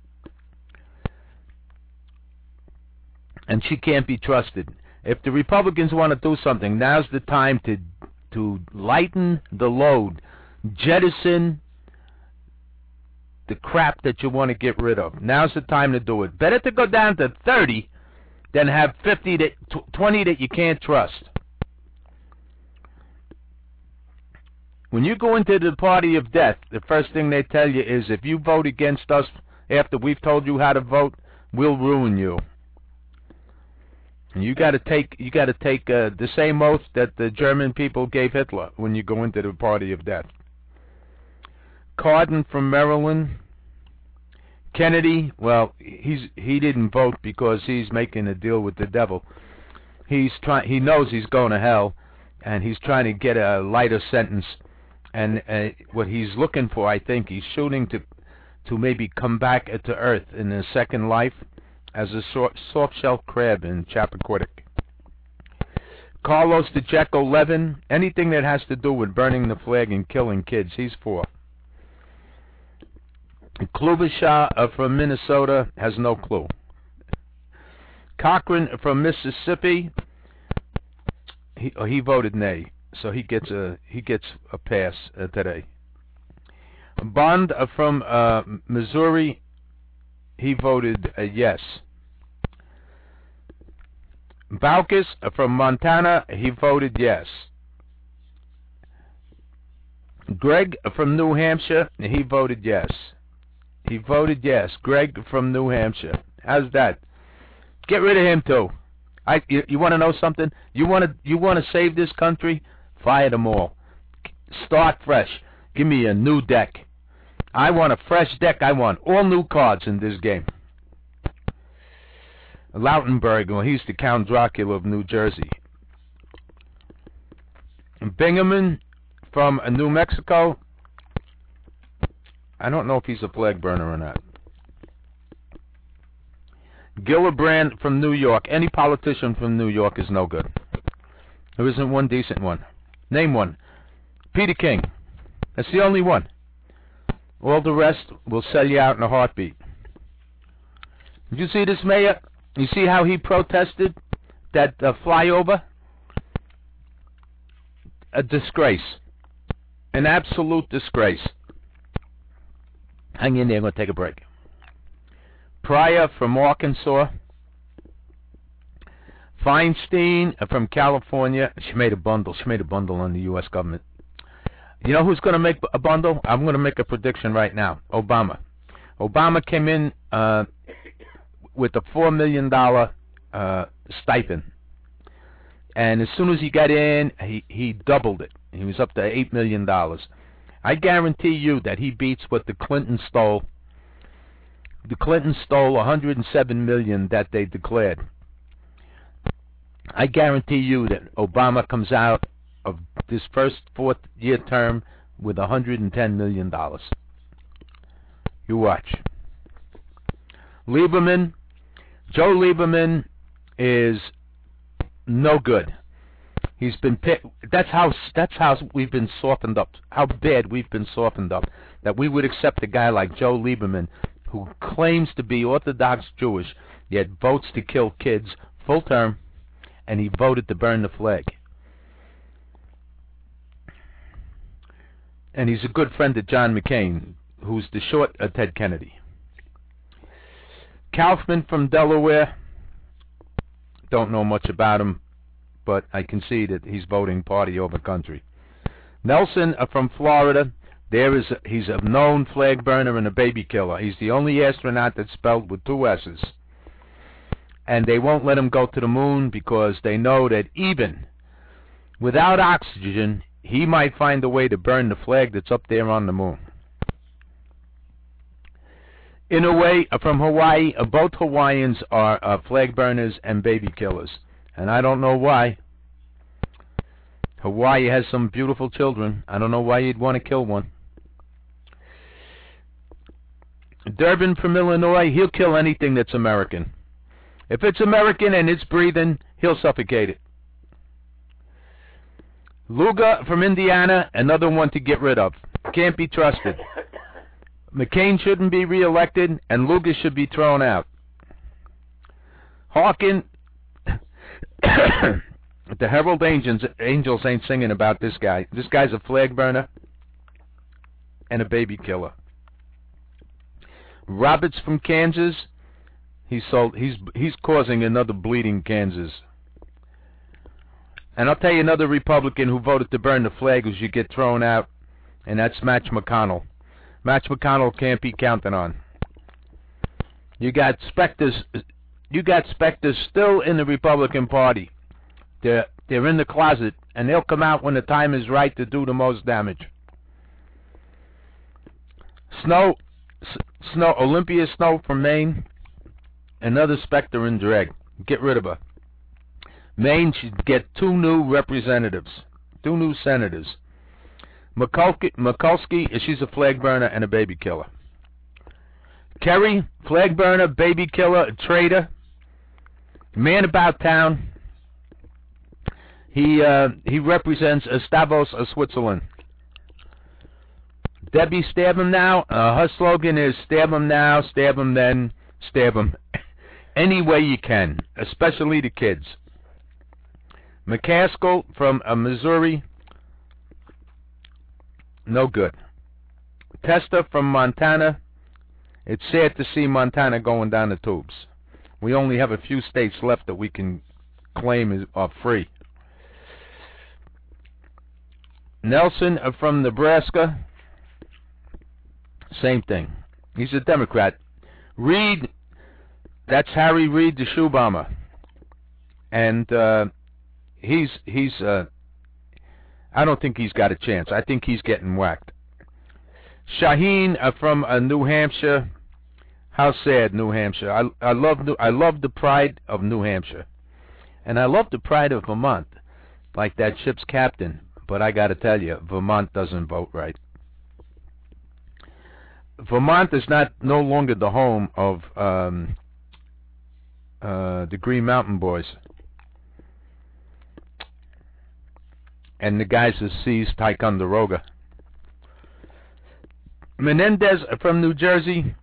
And she can't be trusted. If the Republicans want to do something, now's the time to to lighten the load, jettison the crap that you want to get rid of. Now's the time to do it. Better to go down to thirty than have fifty that, twenty that you can't trust. When you go into the party of death, the first thing they tell you is, if you vote against us after we've told you how to vote, we'll ruin you. And you got to take you got to take uh, the same oath that the German people gave Hitler when you go into the party of death. Cardin from Maryland. Kennedy, well, he's he didn't vote because he's making a deal with the devil. He's trying. He knows he's going to hell, and he's trying to get a lighter sentence. And uh, what he's looking for, I think, he's shooting to to maybe come back to Earth in a second life as a soft-shell crab in Chappaquiddick. Carlos DeJeco Levin, anything that has to do with burning the flag and killing kids, he's for. Klobuchar uh, from Minnesota has no clue. Cochran from Mississippi, he uh, he voted nay, so he gets a he gets a pass uh, today. Bond uh, from uh, Missouri, he voted uh, yes. Baucus uh, from Montana, he voted yes. Greg uh, from New Hampshire, he voted yes. He voted yes. Greg from New Hampshire. How's that? Get rid of him too. I. You, you want to know something? You want to. You want to save this country? Fire them all. Start fresh. Give me a new deck. I want a fresh deck. I want all new cards in this game. Lautenberg, well, he's the Count Dracula of New Jersey. Bingaman from New Mexico. I don't know if he's a flag burner or not. Gillibrand from New York. Any politician from New York is no good. There isn't one decent one. Name one. Peter King. That's the only one. All the rest will sell you out in a heartbeat. Did you see this mayor? You see how he protested that uh, flyover? A disgrace. An absolute disgrace. Hang in there, I'm going to take a break. Pryor from Arkansas. Feinstein from California. She made a bundle. She made a bundle on the U S government. You know who's going to make a bundle? I'm going to make a prediction right now. Obama. Obama came in uh, with a four million dollars uh, stipend. And as soon as he got in, he, he doubled it. He was up to eight million dollars. I guarantee you that he beats what the Clintons stole. The Clintons stole one hundred seven million dollars that they declared. I guarantee you that Obama comes out of this first fourth-year term with one hundred ten million dollars. You watch. Lieberman, Joe Lieberman is no good. He's been picked. That's how. That's how we've been softened up. How bad we've been softened up that we would accept a guy like Joe Lieberman, who claims to be Orthodox Jewish, yet votes to kill kids full term, and he voted to burn the flag. And he's a good friend of John McCain, who's the short of Ted Kennedy. Kaufman from Delaware. Don't know much about him, but I can see that he's voting party over country. Nelson uh, from Florida. There is a, he's a known flag burner and a baby killer. He's the only astronaut that's spelled with two S's. And they won't let him go to the moon because they know that even without oxygen, he might find a way to burn the flag that's up there on the moon. In a way, uh, from Hawaii, uh, both Hawaiians are uh, flag burners and baby killers. And I don't know why. Hawaii has some beautiful children. I don't know why you'd want to kill one. Durbin from Illinois, he'll kill anything that's American. If it's American and it's breathing, he'll suffocate it. Lugar from Indiana, another one to get rid of. Can't be trusted. McCain shouldn't be reelected, and Lugar should be thrown out. Harkin, the Herald Angels, Angels ain't singing about this guy. This guy's a flag burner and a baby killer. Roberts from Kansas, he's sold, he's he's causing another bleeding Kansas. And I'll tell you another Republican who voted to burn the flag who should get thrown out, and that's Mitch McConnell. Mitch McConnell can't be counted on. You got specters, you got specters still in the Republican Party. They're they're in the closet, and they'll come out when the time is right to do the most damage. Snow, S Snow, Olympia Snow from Maine, another specter in drag. Get rid of her. Maine should get two new representatives, two new senators. Mikulski, Mikulski, she's a flag burner and a baby killer. Kerry, flag burner, baby killer, a traitor, man about town. He uh, he represents Stavros of Switzerland. Debbie, stab him now. Uh, her slogan is stab him now, stab him then, stab him any way you can, especially the kids. McCaskill from uh, Missouri, no good. Testa from Montana, it's sad to see Montana going down the tubes. We only have a few states left that we can claim is, are free. Nelson uh, from Nebraska, same thing. He's a Democrat. Reid, that's Harry Reid, the shoe bomber. And uh, he's, he's uh, I don't think he's got a chance. I think he's getting whacked. Shaheen uh, from uh, New Hampshire. How sad, New Hampshire. I, I love New, I love the pride of New Hampshire. And I love the pride of Vermont, like that ship's captain. But I got to tell you, Vermont doesn't vote right. Vermont is not no longer the home of um, uh, the Green Mountain Boys and the guys that seized Ticonderoga. Menendez from New Jersey,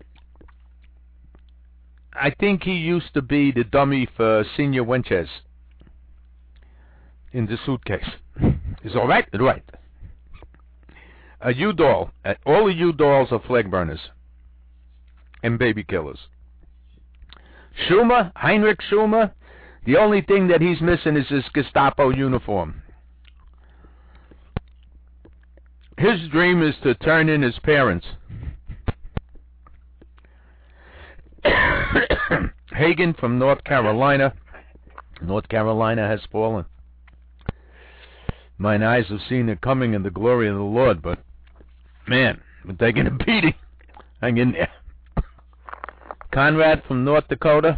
I think he used to be the dummy for Senior Wenches in the suitcase. Is all right? Right. A U-Doll. Uh, all the U-Dolls are flag burners and baby killers. Schumer, Heinrich Schumer, the only thing that he's missing is his Gestapo uniform. His dream is to turn in his parents. Hagan from North Carolina. North Carolina has fallen. Mine eyes have seen it coming in the glory of the Lord, but man, we're taking a beating. Hang in there. Conrad from North Dakota.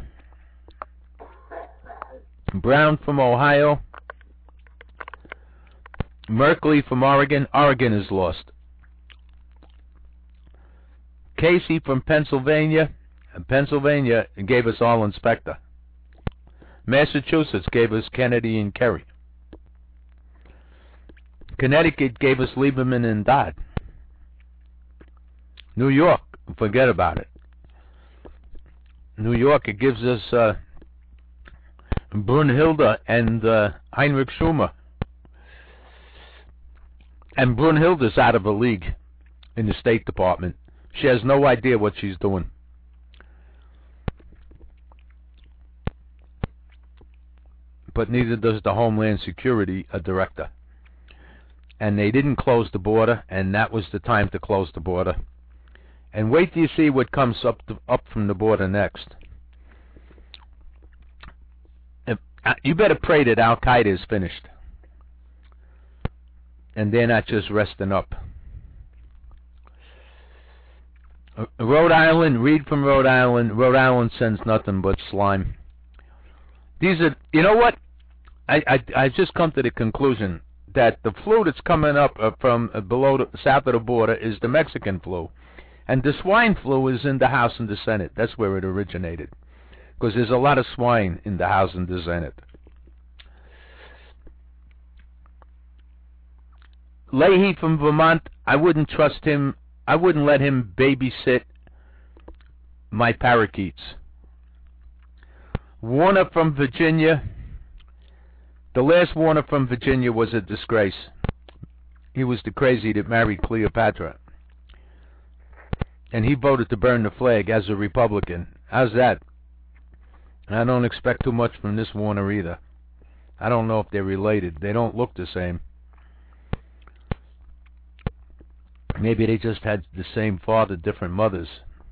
Brown from Ohio. Merkley from Oregon. Oregon is lost. Casey from Pennsylvania. And Pennsylvania gave us all Inspector. Massachusetts gave us Kennedy and Kerry. Connecticut gave us Lieberman and Dodd. New York, forget about it. New York, it gives us uh, Brunhilde and uh, Heinrich Schumer. And Brunhilde's out of a league in the State Department. She has no idea what she's doing. But neither does the Homeland Security uh, Director. And they didn't close the border, and that was the time to close the border. And wait till you see what comes up to, up from the border next. If, uh, you better pray that Al-Qaeda is finished. And they're not just resting up. Uh, Rhode Island, Reid from Rhode Island. Rhode Island sends nothing but slime. These are, you know what? I, I, I've just come to the conclusion that the flu that's coming up uh, from uh, below the, south of the border is the Mexican flu. And the swine flu is in the House and the Senate. That's where it originated. Because there's a lot of swine in the House and the Senate. Leahy from Vermont, I wouldn't trust him. I wouldn't let him babysit my parakeets. Warner from Virginia. The last Warner from Virginia was a disgrace. He was the crazy that married Cleopatra. And he voted to burn the flag as a Republican. How's that? I don't expect too much from this Warner either. I don't know if they're related. They don't look the same. Maybe they just had the same father, different mothers.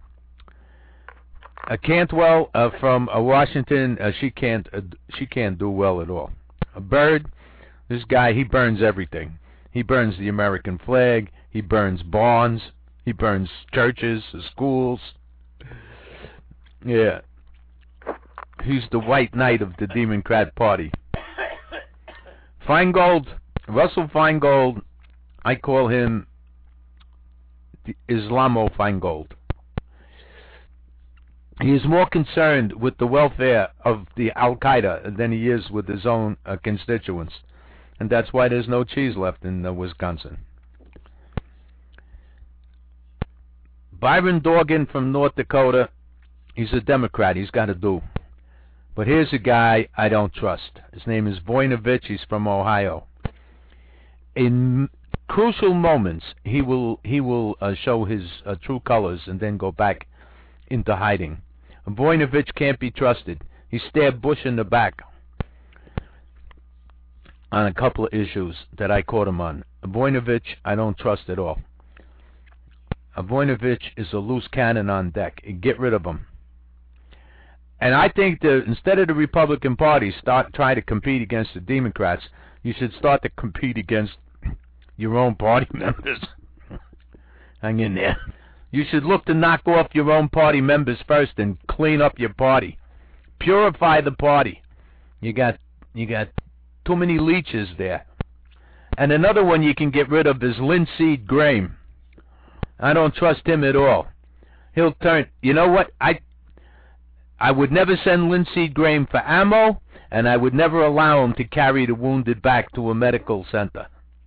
Uh, Cantwell uh, from uh, Washington, uh, she can't uh, she can't do well at all. A Bird, this guy, he burns everything. He burns the American flag. He burns barns. He burns churches, schools. Yeah. He's the white knight of the Democrat Party. Feingold, Russell Feingold, I call him the Islamo Feingold. He is more concerned with the welfare of the Al-Qaeda than he is with his own uh, constituents. And that's why there's no cheese left in uh, Wisconsin. Byron Dorgan from North Dakota, he's a Democrat. He's got to do. But here's a guy I don't trust. His name is Voinovich. He's from Ohio. In crucial moments, he will he will uh, show his uh, true colors and then go back into hiding. Voinovich can't be trusted. He stabbed Bush in the back on a couple of issues that I caught him on. Voinovich, I don't trust at all. Voinovich is a loose cannon on deck. Get rid of him. And I think that instead of the Republican Party start trying to compete against the Democrats, you should start to compete against your own party members. Hang in there. You should look to knock off your own party members first and clean up your party. Purify the party. You got you got too many leeches there. And another one you can get rid of is Lindsey Graham. I don't trust him at all. He'll turn. You know what? I I would never send Lindsey Graham for ammo, and I would never allow him to carry the wounded back to a medical center.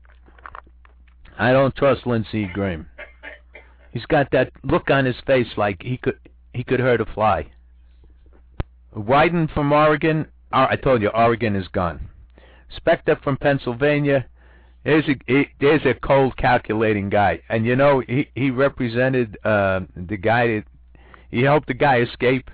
I don't trust Lindsey Graham. He's got that look on his face like he could he could hurt a fly. Wyden from Oregon. I told you, Oregon is gone. Specter from Pennsylvania. There's a he, there's a cold, calculating guy, and you know he he represented uh, the guy that he helped the guy escape.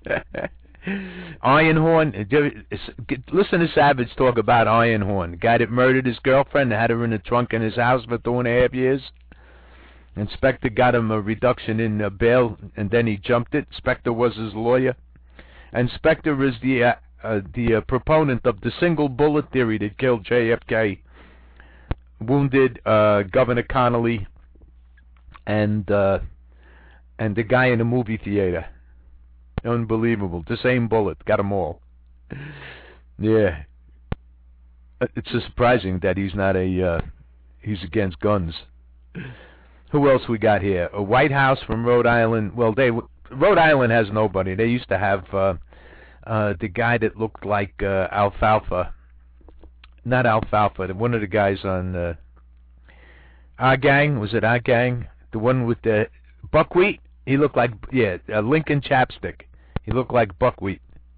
Ironhorn. Listen to Savage talk about Ironhorn, the guy that murdered his girlfriend and had her in the trunk in his house for two and a half years. And Specter got him a reduction in uh, bail, and then he jumped it. Specter was his lawyer, and Specter is the uh, uh, the uh, proponent of the single bullet theory that killed J F K, wounded uh, Governor Connolly, and uh, and the guy in the movie theater. Unbelievable. The same bullet. Got them all. Yeah. It's so surprising that he's not a, uh, he's against guns. Who else we got here? A White House from Rhode Island. Well, they, Rhode Island has nobody. They used to have, uh, uh, the guy that looked like, uh, Alfalfa. Not Alfalfa. One of the guys on, uh, Our Gang. Was it Our Gang? The one with the buckwheat? He looked like, yeah, uh, Lincoln Chapstick. He looked like buckwheat.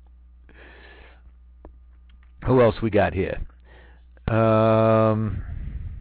Who else we got here? Um,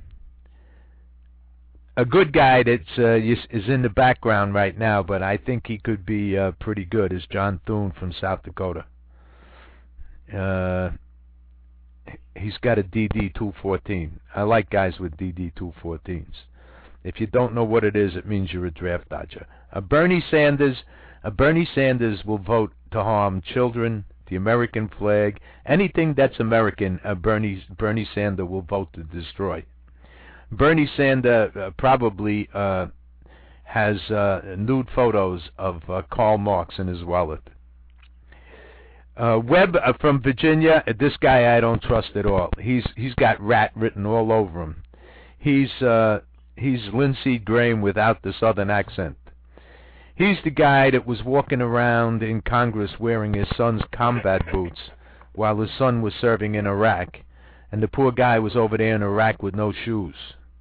a good guy that uh, is in the background right now, but I think he could be uh, pretty good, is John Thune from South Dakota. Uh, he's got a D D two fourteen. I like guys with D D two fourteens. If you don't know what it is, it means you're a draft dodger. Uh, Bernie Sanders, uh, Bernie Sanders will vote to harm children, the American flag, anything that's American. Uh, Bernie Bernie Sanders will vote to destroy. Bernie Sanders uh, probably uh, has uh, nude photos of uh, Karl Marx in his wallet. Uh, Webb uh, from Virginia. Uh, this guy I don't trust at all. He's he's got rat written all over him. He's uh, he's Lindsey Graham without the southern accent. He's the guy that was walking around in Congress wearing his son's combat boots while his son was serving in Iraq, and the poor guy was over there in Iraq with no shoes.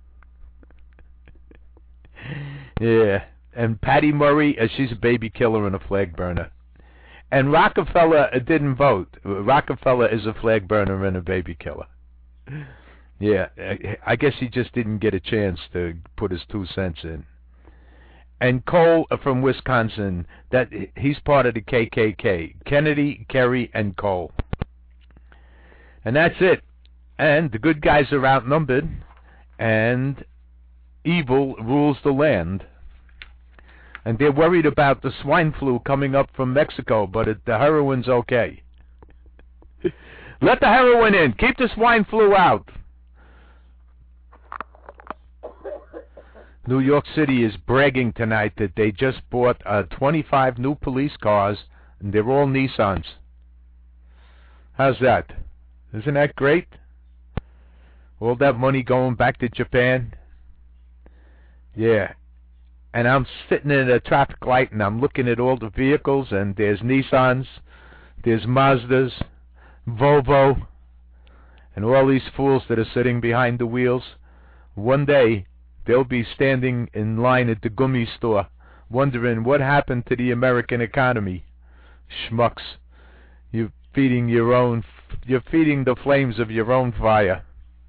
Yeah, and Patty Murray, uh, she's a baby killer and a flag burner. And Rockefeller uh, didn't vote. Rockefeller is a flag burner and a baby killer. Yeah, I guess he just didn't get a chance to put his two cents in. And Cole uh, from Wisconsin, that he's part of the K K K. Kennedy, Kerry, and Cole. And that's it. And the good guys are outnumbered, and evil rules the land. And they're worried about the swine flu coming up from Mexico, but it, the heroin's okay. Let the heroin in. Keep the swine flu out. New York City is bragging tonight that they just bought uh, twenty-five new police cars, and they're all Nissans. How's that? Isn't that great? All that money going back to Japan? Yeah. And I'm sitting in a traffic light, and I'm looking at all the vehicles, and there's Nissans, there's Mazdas, Volvo, and all these fools that are sitting behind the wheels. One day, they'll be standing in line at the gummy store, wondering what happened to the American economy. Schmucks. You're feeding your own, you're feeding the flames of your own fire.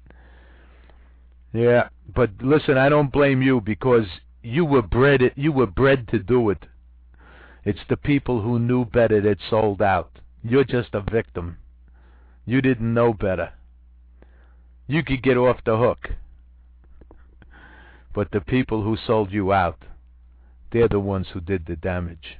Yeah, but listen, I don't blame you, because you were bred it, you were bred to do it. It's the people who knew better that sold out. You're just a victim. You didn't know better. You could get off the hook. But the people who sold you out, they're the ones who did the damage.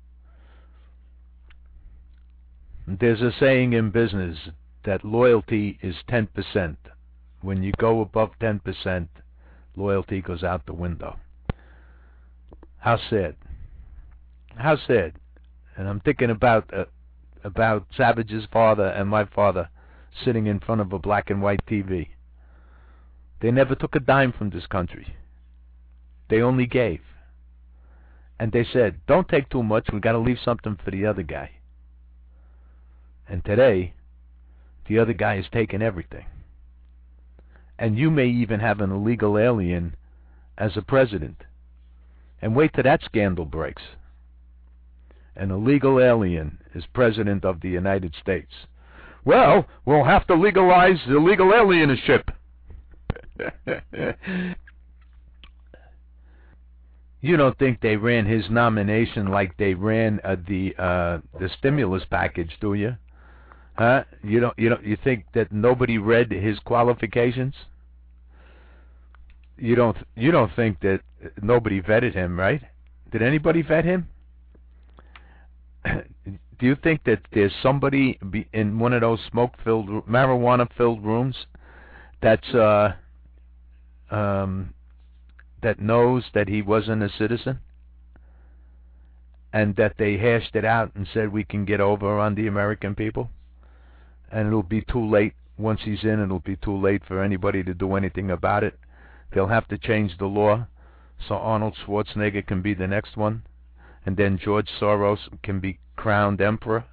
There's a saying in business that loyalty is ten percent. When you go above ten percent, loyalty goes out the window. How sad. How sad. And I'm thinking about uh, about Savage's father and my father sitting in front of a black and white T V. They never took a dime from this country. They only gave. And they said, don't take too much, we got to leave something for the other guy. And today, the other guy is taking everything. And you may even have an illegal alien as a president. And wait till that scandal breaks. An illegal alien is president of the United States. Well, we'll have to legalize illegal alienship. You don't think they ran his nomination like they ran uh, the uh, the stimulus package, do you? Huh? You don't you don't you think that nobody read his qualifications? You don't you don't think that nobody vetted him, right? Did anybody vet him? Do you think that there's somebody be in one of those smoke-filled, marijuana-filled rooms that's uh, um, that knows that he wasn't a citizen, and that they hashed it out and said we can get over on the American people, and it'll be too late once he's in. It'll be too late for anybody to do anything about it. They'll have to change the law so Arnold Schwarzenegger can be the next one, and then George Soros can be crowned emperor.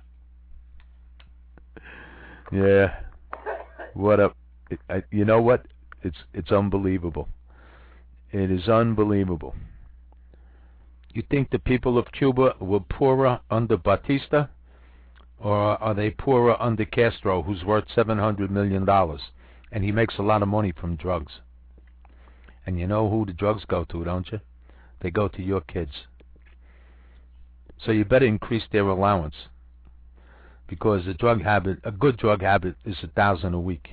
Yeah, what a, it, I, you know what? It's it's unbelievable. It is unbelievable. You think the people of Cuba were poorer under Batista, or are they poorer under Castro, who's worth seven hundred million dollars, and he makes a lot of money from drugs? And you know who the drugs go to, don't you? They go to your kids. So you better increase their allowance, because a drug habit, a good drug habit, is a thousand a week.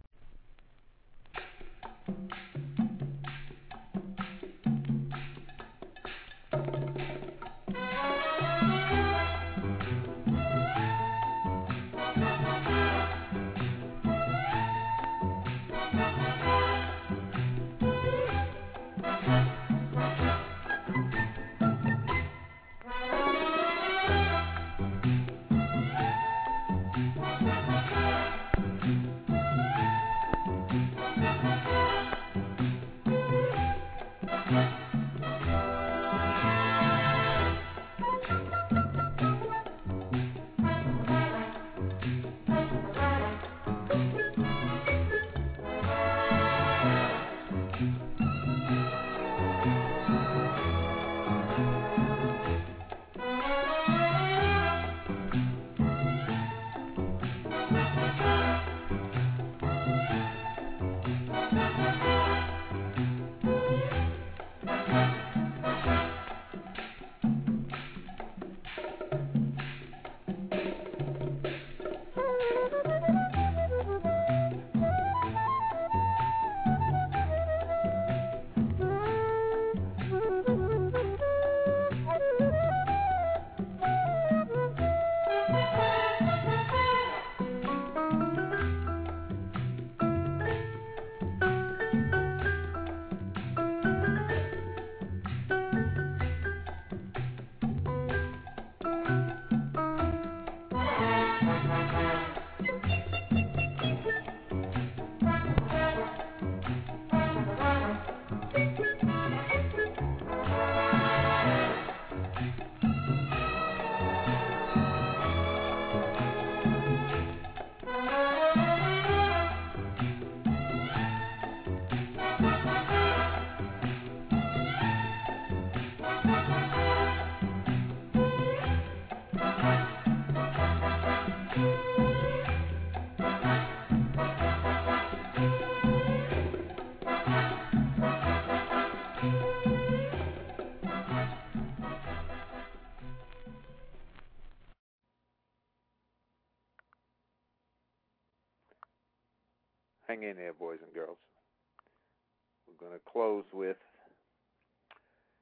Hang in there, boys and girls. We're going to close with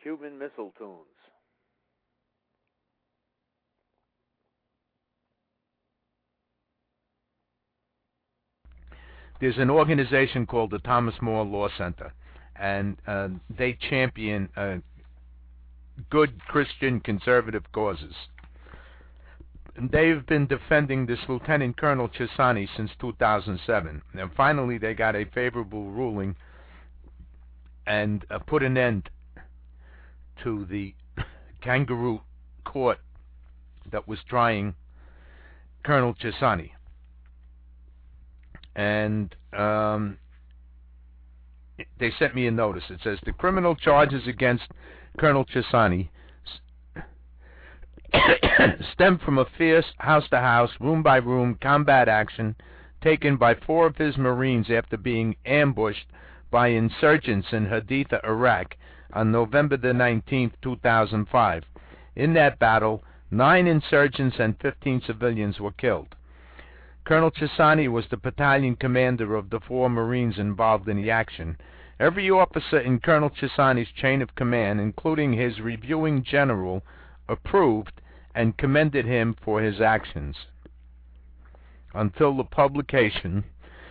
Cuban Missile Tunes. There's an organization called the Thomas More Law Center, and uh, they champion uh, good Christian conservative causes. And they've been defending this Lieutenant Colonel Chisani since two thousand seven. And finally they got a favorable ruling and uh, put an end to the kangaroo court that was trying Colonel Chisani. And um, they sent me a notice. It says the criminal charges against Colonel Chisani stem from a fierce house-to-house, room-by-room combat action taken by four of his Marines after being ambushed by insurgents in Haditha, Iraq, on November the nineteenth, two thousand five. In that battle, nine insurgents and fifteen civilians were killed. Colonel Chisani was the battalion commander of the four Marines involved in the action. Every officer in Colonel Chisani's chain of command, including his reviewing general, approved and commended him for his actions until the publication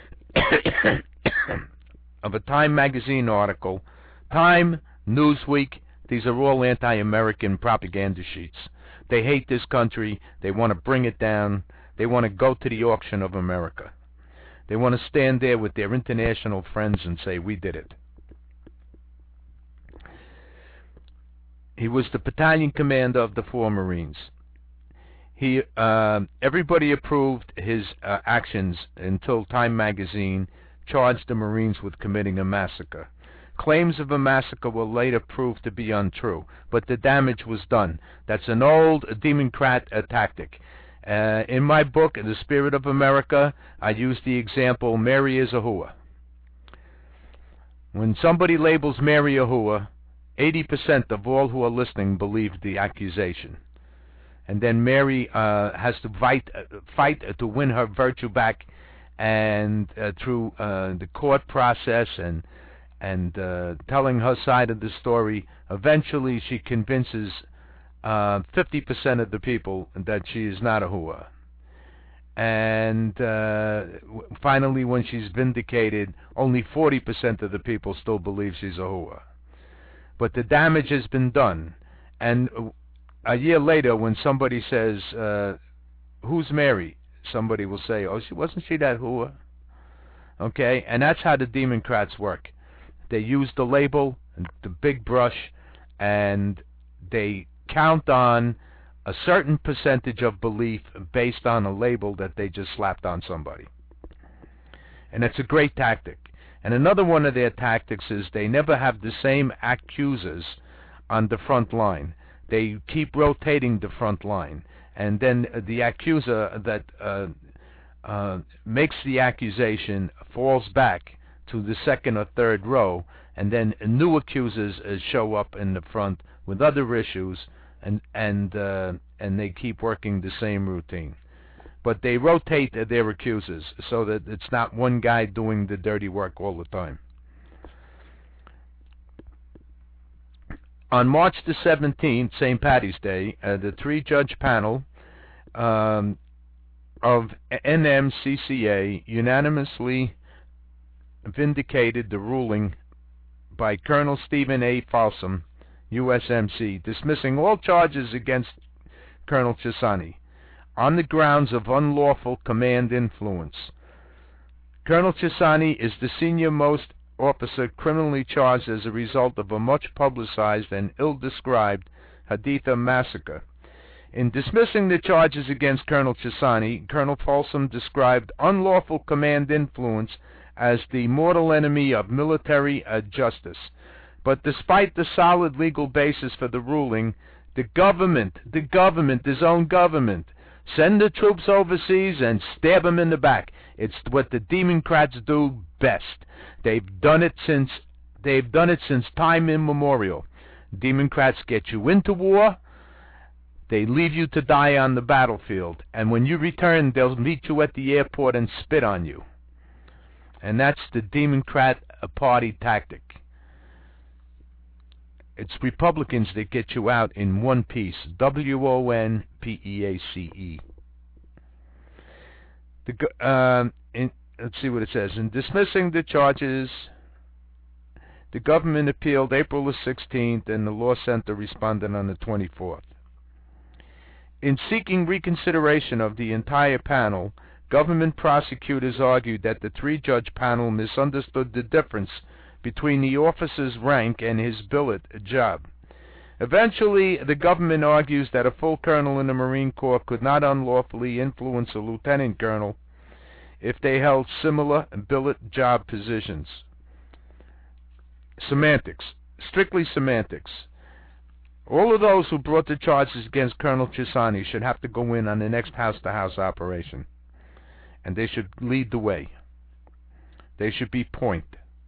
of a Time magazine article. Time, Newsweek, these are all anti-American propaganda sheets. They hate this country. They want to bring it down. They want to go to the auction of America. They want to stand there with their international friends and say, we did it. He was the battalion commander of the four Marines. He, uh, everybody approved his uh, actions until Time magazine charged the Marines with committing a massacre. Claims of a massacre were later proved to be untrue, but the damage was done. That's an old Democrat uh, tactic. Uh, in my book, In the Spirit of America, I use the example, Mary is a hooah. When somebody labels Mary a hooah, eighty percent of all who are listening believe the accusation. And then Mary uh, has to fight, uh, fight uh, to win her virtue back, and uh, through uh, the court process and and uh, telling her side of the story, eventually she convinces uh, fifty percent of the people that she is not a hooah. And uh, w- finally, when she's vindicated, only forty percent of the people still believe she's a hooah. But the damage has been done. And a year later, when somebody says, uh, who's Mary? Somebody will say, oh, she wasn't she that hooah? Okay? And that's how the Democrats work. They use the label, the big brush, and they count on a certain percentage of belief based on a label that they just slapped on somebody. And it's a great tactic. And another one of their tactics is they never have the same accusers on the front line. They keep rotating the front line. And then the accuser that uh, uh, makes the accusation falls back to the second or third row, and then new accusers uh, show up in the front with other issues, and and uh, and they keep working the same routine. But they rotate uh, their accusers so that it's not one guy doing the dirty work all the time. On March the seventeenth, Saint Patty's Day, uh, the three-judge panel um, of N M C C A unanimously vindicated the ruling by Colonel Stephen A. Folsom, U S M C, dismissing all charges against Colonel Chisani on the grounds of unlawful command influence. Colonel Chisani is the senior-most officer criminally charged as a result of a much-publicized and ill-described Haditha massacre. In dismissing the charges against Colonel Chisani, Colonel Folsom described unlawful command influence as the mortal enemy of military uh, justice. But despite the solid legal basis for the ruling, the government, the government, his own government, send the troops overseas and stab them in the back. It's what the Democrats do best. They've done it since they've done it since time immemorial. Democrats get you into war, they leave you to die on the battlefield, and when you return, they'll meet you at the airport and spit on you. And that's the Democrat Party tactic. It's Republicans that get you out in one piece. W O N P E A C E. The, uh, in, let's see what it says. In dismissing the charges, the government appealed April the sixteenth, and the Law Center responded on the twenty-fourth. In seeking reconsideration of the entire panel, government prosecutors argued that the three-judge panel misunderstood the difference between the officer's rank and his billet job. Eventually, the government argues that a full colonel in the Marine Corps could not unlawfully influence a lieutenant colonel if they held similar billet job positions. Semantics. Strictly semantics. All of those who brought the charges against Colonel Chisani should have to go in on the next house-to-house operation. And they should lead the way. They should be point.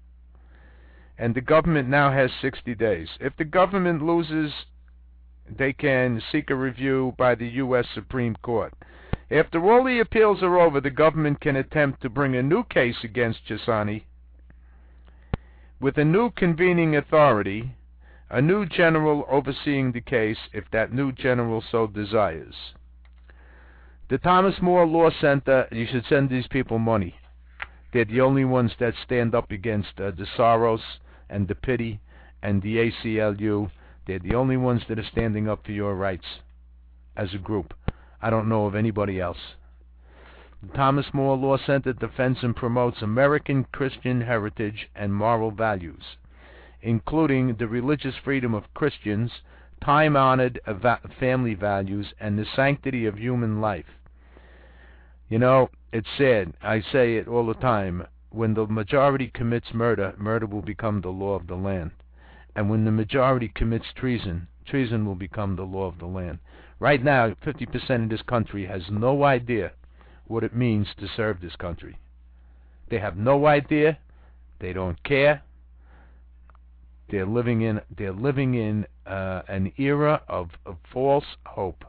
And the government now has sixty days. If the government loses, they can seek a review by the U S Supreme Court. After all the appeals are over, the government can attempt to bring a new case against Chisani with a new convening authority, a new general overseeing the case if that new general so desires. The Thomas More Law Center, you should send these people money. They're the only ones that stand up against uh, the Soros and the Pity and the A C L U. They're the only ones that are standing up for your rights as a group. I don't know of anybody else. The Thomas More Law Center defends and promotes American Christian heritage and moral values, including the religious freedom of Christians, time-honored family values, and the sanctity of human life. You know, it's sad. I say it all the time. When the majority commits murder, murder will become the law of the land. And when the majority commits treason, treason will become the law of the land. Right now, fifty percent of this country has no idea what it means to serve this country. They have no idea. They don't care. They're living in they're living in uh, an era of, of false hope.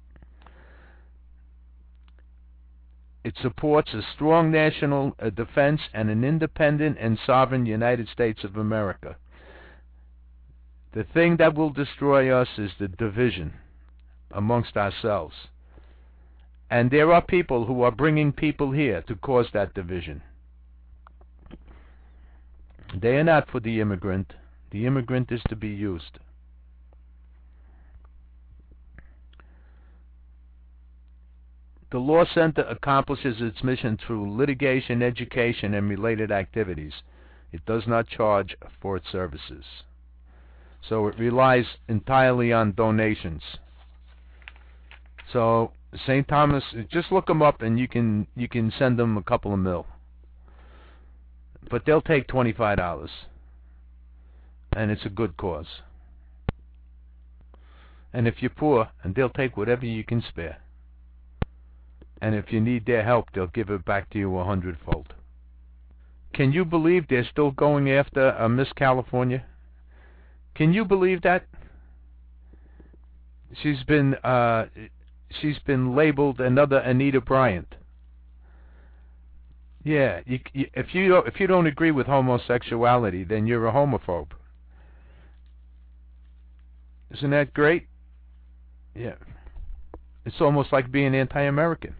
It supports a strong national uh, defense and an independent and sovereign United States of America. The thing that will destroy us is the division amongst ourselves. And there are people who are bringing people here to cause that division. They are not for the immigrant. The immigrant is to be used. The Law Center accomplishes its mission through litigation, education, and related activities. It does not charge for its services. So it relies entirely on donations. So Saint Thomas, just look them up and you can you can send them a couple of mil. But they'll take twenty-five dollars. And it's a good cause. And if you're poor, and they'll take whatever you can spare. And if you need their help, they'll give it back to you a hundredfold. Can you believe they're still going after a Miss California? Can you believe that? She's been uh, she's been labeled another Anita Bryant. Yeah, you, you, if you don't, if you don't agree with homosexuality, then you're a homophobe. Isn't that great? Yeah. It's almost like being anti-American.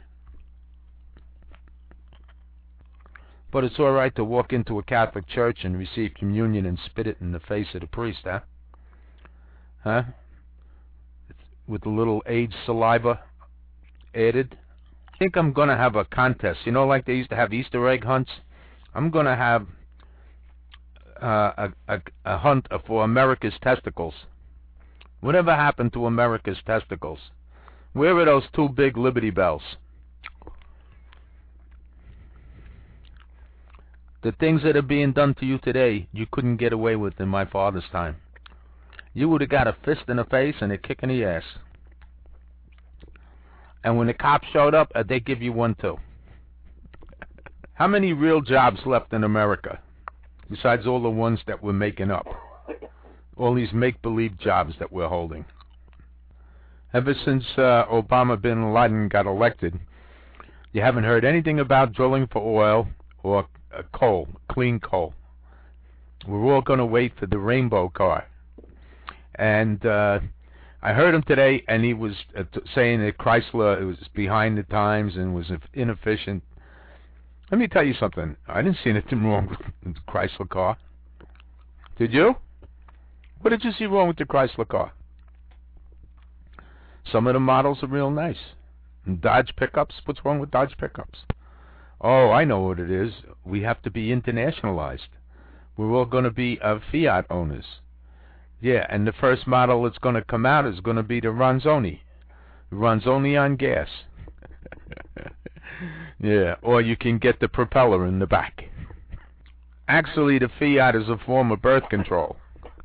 But it's all right to walk into a Catholic church and receive communion and spit it in the face of the priest, huh? Huh? With a little aged saliva added. I think I'm going to have a contest. You know, like they used to have Easter egg hunts? I'm going to have uh, a, a, a hunt for America's testicles. Whatever happened to America's testicles? Where are those two big Liberty Bells? The things that are being done to you today, you couldn't get away with in my father's time. You would have got a fist in the face and a kick in the ass. And when the cops showed up, uh, they give you one too. How many real jobs left in America, besides all the ones that we're making up? All these make-believe jobs that we're holding. Ever since uh, Obama bin Laden got elected, you haven't heard anything about drilling for oil or uh, coal, clean coal. We're all going to wait for the rainbow car. And uh, I heard him today, and he was uh, t- saying that Chrysler was behind the times and was inefficient. Let me tell you something. I didn't see anything wrong with the Chrysler car. Did you? What did you see wrong with the Chrysler car? Some of the models are real nice. And Dodge pickups, what's wrong with Dodge pickups? Oh, I know what it is. We have to be internationalized. We're all going to be uh, Fiat owners. Yeah, and the first model that's going to come out is going to be the Ronzoni. It runs only on gas. Yeah, or you can get the propeller in the back. Actually, the Fiat is a form of birth control.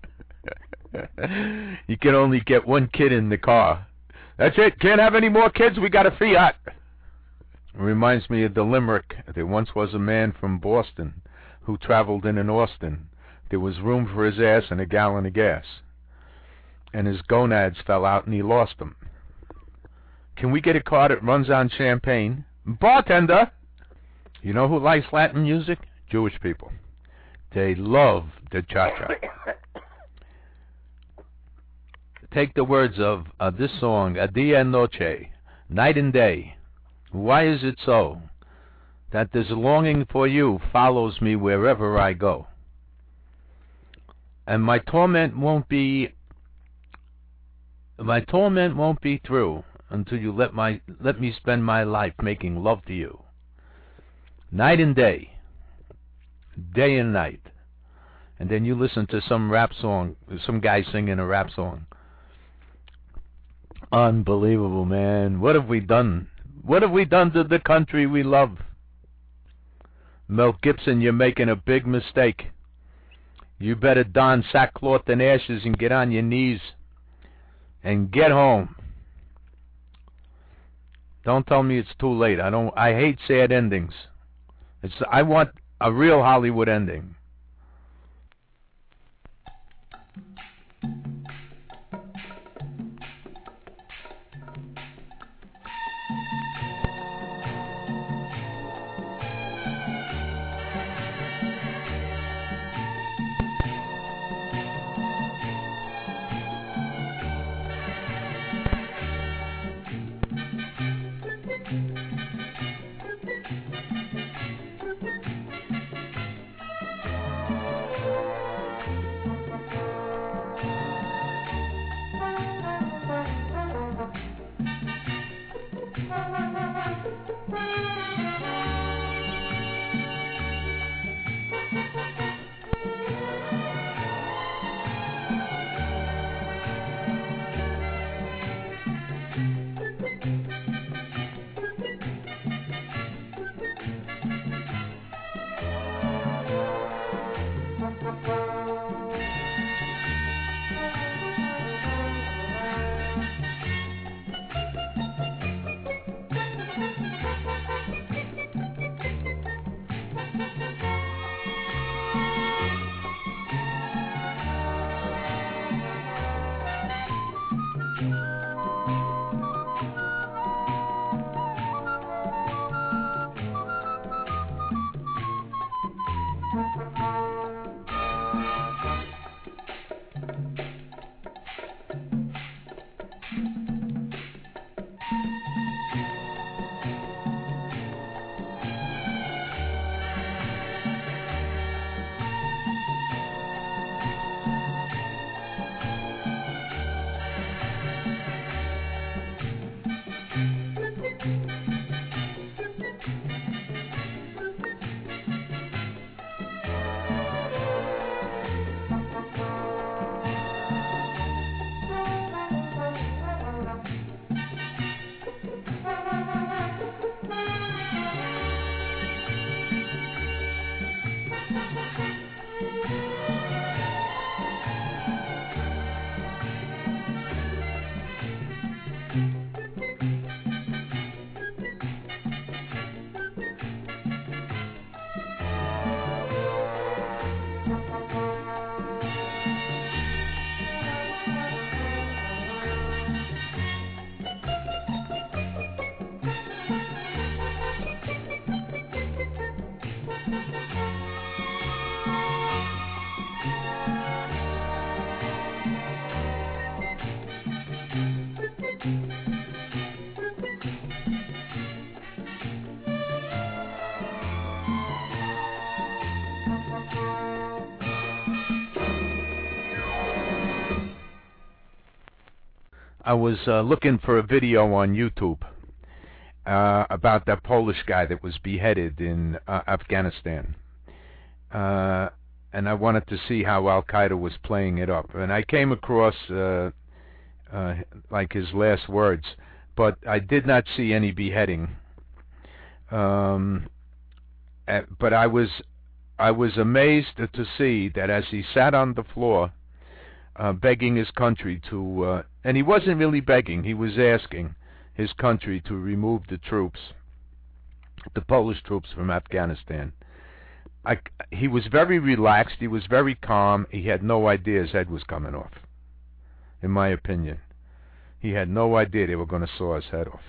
You can only get one kid in the car. That's it. Can't have any more kids. We got a Fiat. It reminds me of the limerick. There once was a man from Boston who traveled in an Austin. There was room for his ass and a gallon of gas. And his gonads fell out and he lost them. Can we get a car that runs on champagne? Bartender! You know who likes Latin music? Jewish people. They love the cha-cha. Take the words of uh, this song, A Dia Noche, night and day. Why is it so that this longing for you follows me wherever I go? And my torment won't be my torment won't be through until you let my let me spend my life making love to you. Night and day. Day and night. And then you listen to some rap song, some guy singing a rap song. Unbelievable, man. What have we done? What have we done to the country we love? Mel Gibson, you're making a big mistake. You better don sackcloth and ashes and get on your knees and get home. Don't tell me it's too late. I don't. I hate sad endings. It's. I want a real Hollywood ending. I was uh, looking for a video on YouTube uh, about that Polish guy that was beheaded in uh, Afghanistan. Uh, and I wanted to see how Al-Qaeda was playing it up. And I came across, uh, uh, like, his last words, but I did not see any beheading. Um, uh, but I was, I was amazed to see that as he sat on the floor, uh, begging his country to, uh, and he wasn't really begging, he was asking his country to remove the troops, the Polish troops from Afghanistan. I, he was very relaxed, he was very calm, he had no idea his head was coming off, in my opinion. He had no idea they were going to saw his head off.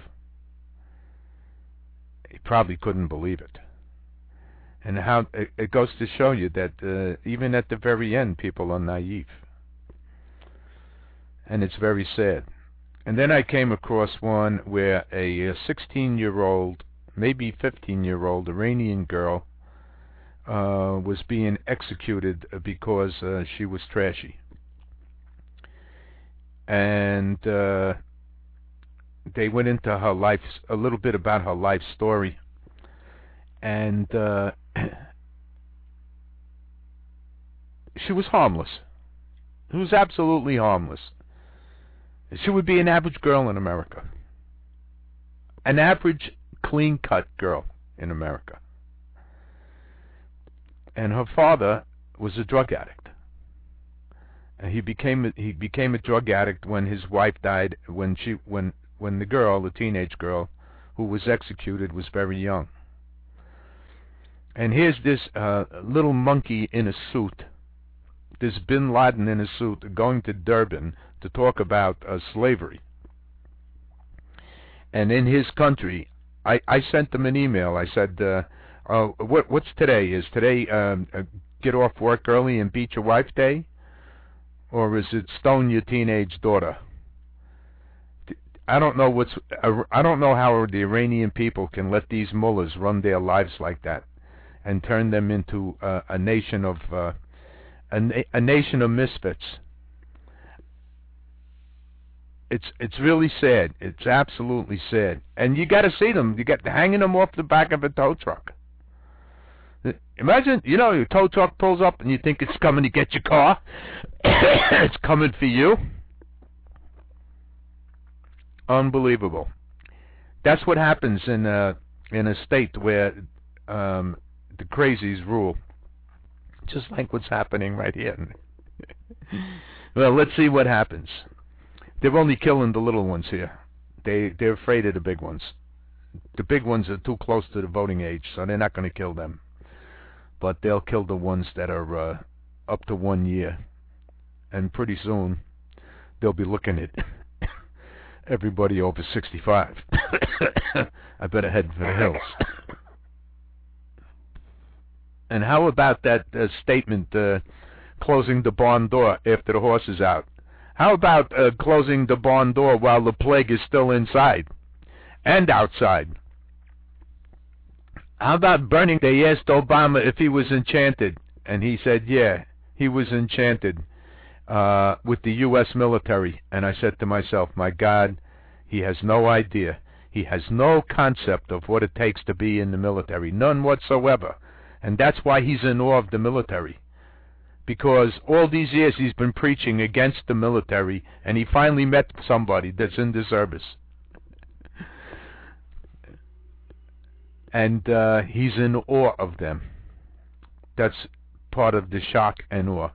He probably couldn't believe it. And how it, it goes to show you that uh, even at the very end, people are naive. And it's very sad. And then I came across one where a sixteen-year-old, maybe fifteen-year-old Iranian girl uh, was being executed because uh, she was trashy. And uh, they went into her life, a little bit about her life story. And uh, she was harmless. She was absolutely harmless. She would be an average girl in America. An average, clean-cut girl in America. And her father was a drug addict. And he became a, he became a drug addict when his wife died. When she when when the girl, the teenage girl, who was executed, was very young. And here's this uh, little monkey in a suit, this Bin Laden in a suit, going to Durban to talk about uh, slavery. And in his country, I, I sent them an email. I said, uh, uh, what, what's today? Is today um, uh, get off work early and beat your wife day? Or is it stone your teenage daughter? I don't know what's. Uh, I don't know how the Iranian people can let these mullahs run their lives like that and turn them into uh, a nation of uh, a, na a nation of misfits. It's it's really sad. It's absolutely sad. And you got to see them. You got hanging them off the back of a tow truck. Imagine, you know, your tow truck pulls up and you think it's coming to get your car. It's coming for you. Unbelievable. That's what happens in a in a state where um, the crazies rule. Just like what's happening right here. Well, let's see what happens. They're only killing the little ones here. They they're afraid of the big ones. The big ones are too close to the voting age, so they're not going to kill them. But they'll kill the ones that are uh, up to one year. And pretty soon, they'll be looking at everybody over sixty-five. I better head for the hills. And how about that uh, statement, uh, closing the barn door after the horse is out? How about uh, closing the barn door while the plague is still inside and outside? How about burning? They asked Obama if he was enchanted, and he said, yeah, he was enchanted uh, with the U S military. And I said to myself, my God, he has no idea. He has no concept of what it takes to be in the military, none whatsoever. And that's why he's in awe of the military. Because all these years he's been preaching against the military, and he finally met somebody that's in the service. And uh, he's in awe of them. That's part of the shock and awe.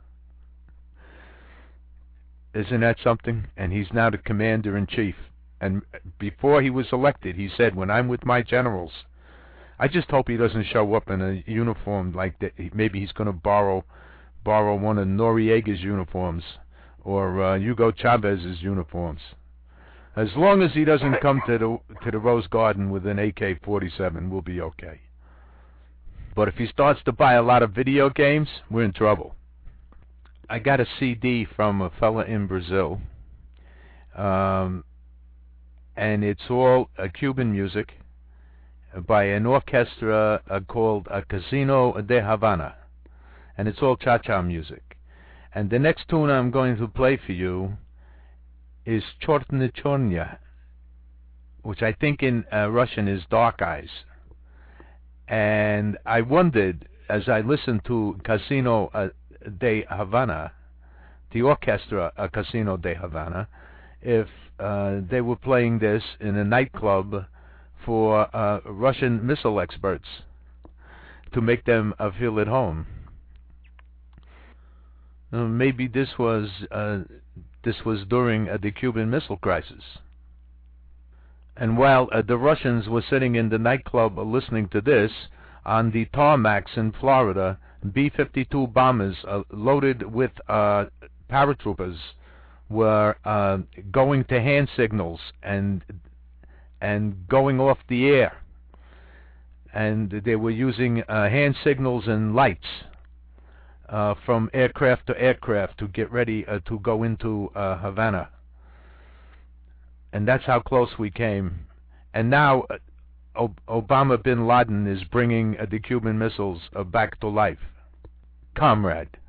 Isn't that something? And he's now the commander-in-chief. And before he was elected, he said, when I'm with my generals, I just hope he doesn't show up in a uniform like that. Maybe he's going to borrow borrow one of Noriega's uniforms or uh, Hugo Chavez's uniforms. As long as he doesn't come to the to the Rose Garden with an A K forty-seven, we'll be okay. But if he starts to buy a lot of video games, we're in trouble. I got a C D from a fella in Brazil, um, and it's all uh, Cuban music by an orchestra uh, called uh, Casino de Havana, and it's all cha-cha music. And the next tune I'm going to play for you is Chortny Chornya, which I think in uh, Russian is dark eyes. And I wondered, as I listened to Casino uh, de Havana, the orchestra uh, Casino de Havana, if uh, they were playing this in a nightclub for uh, Russian missile experts to make them uh, feel at home. Uh, maybe this was uh, this was during uh, the Cuban Missile Crisis. And while uh, the Russians were sitting in the nightclub uh, listening to this, on the tarmacs in Florida, B fifty-two bombers uh, loaded with uh, paratroopers were uh, going to hand signals and and going off the air. And they were using uh, hand signals and lights uh, from aircraft to aircraft to get ready uh, to go into uh, Havana. And that's how close we came. And now uh, Ob- Obama bin Laden is bringing uh, the Cuban missiles uh, back to life. Comrade.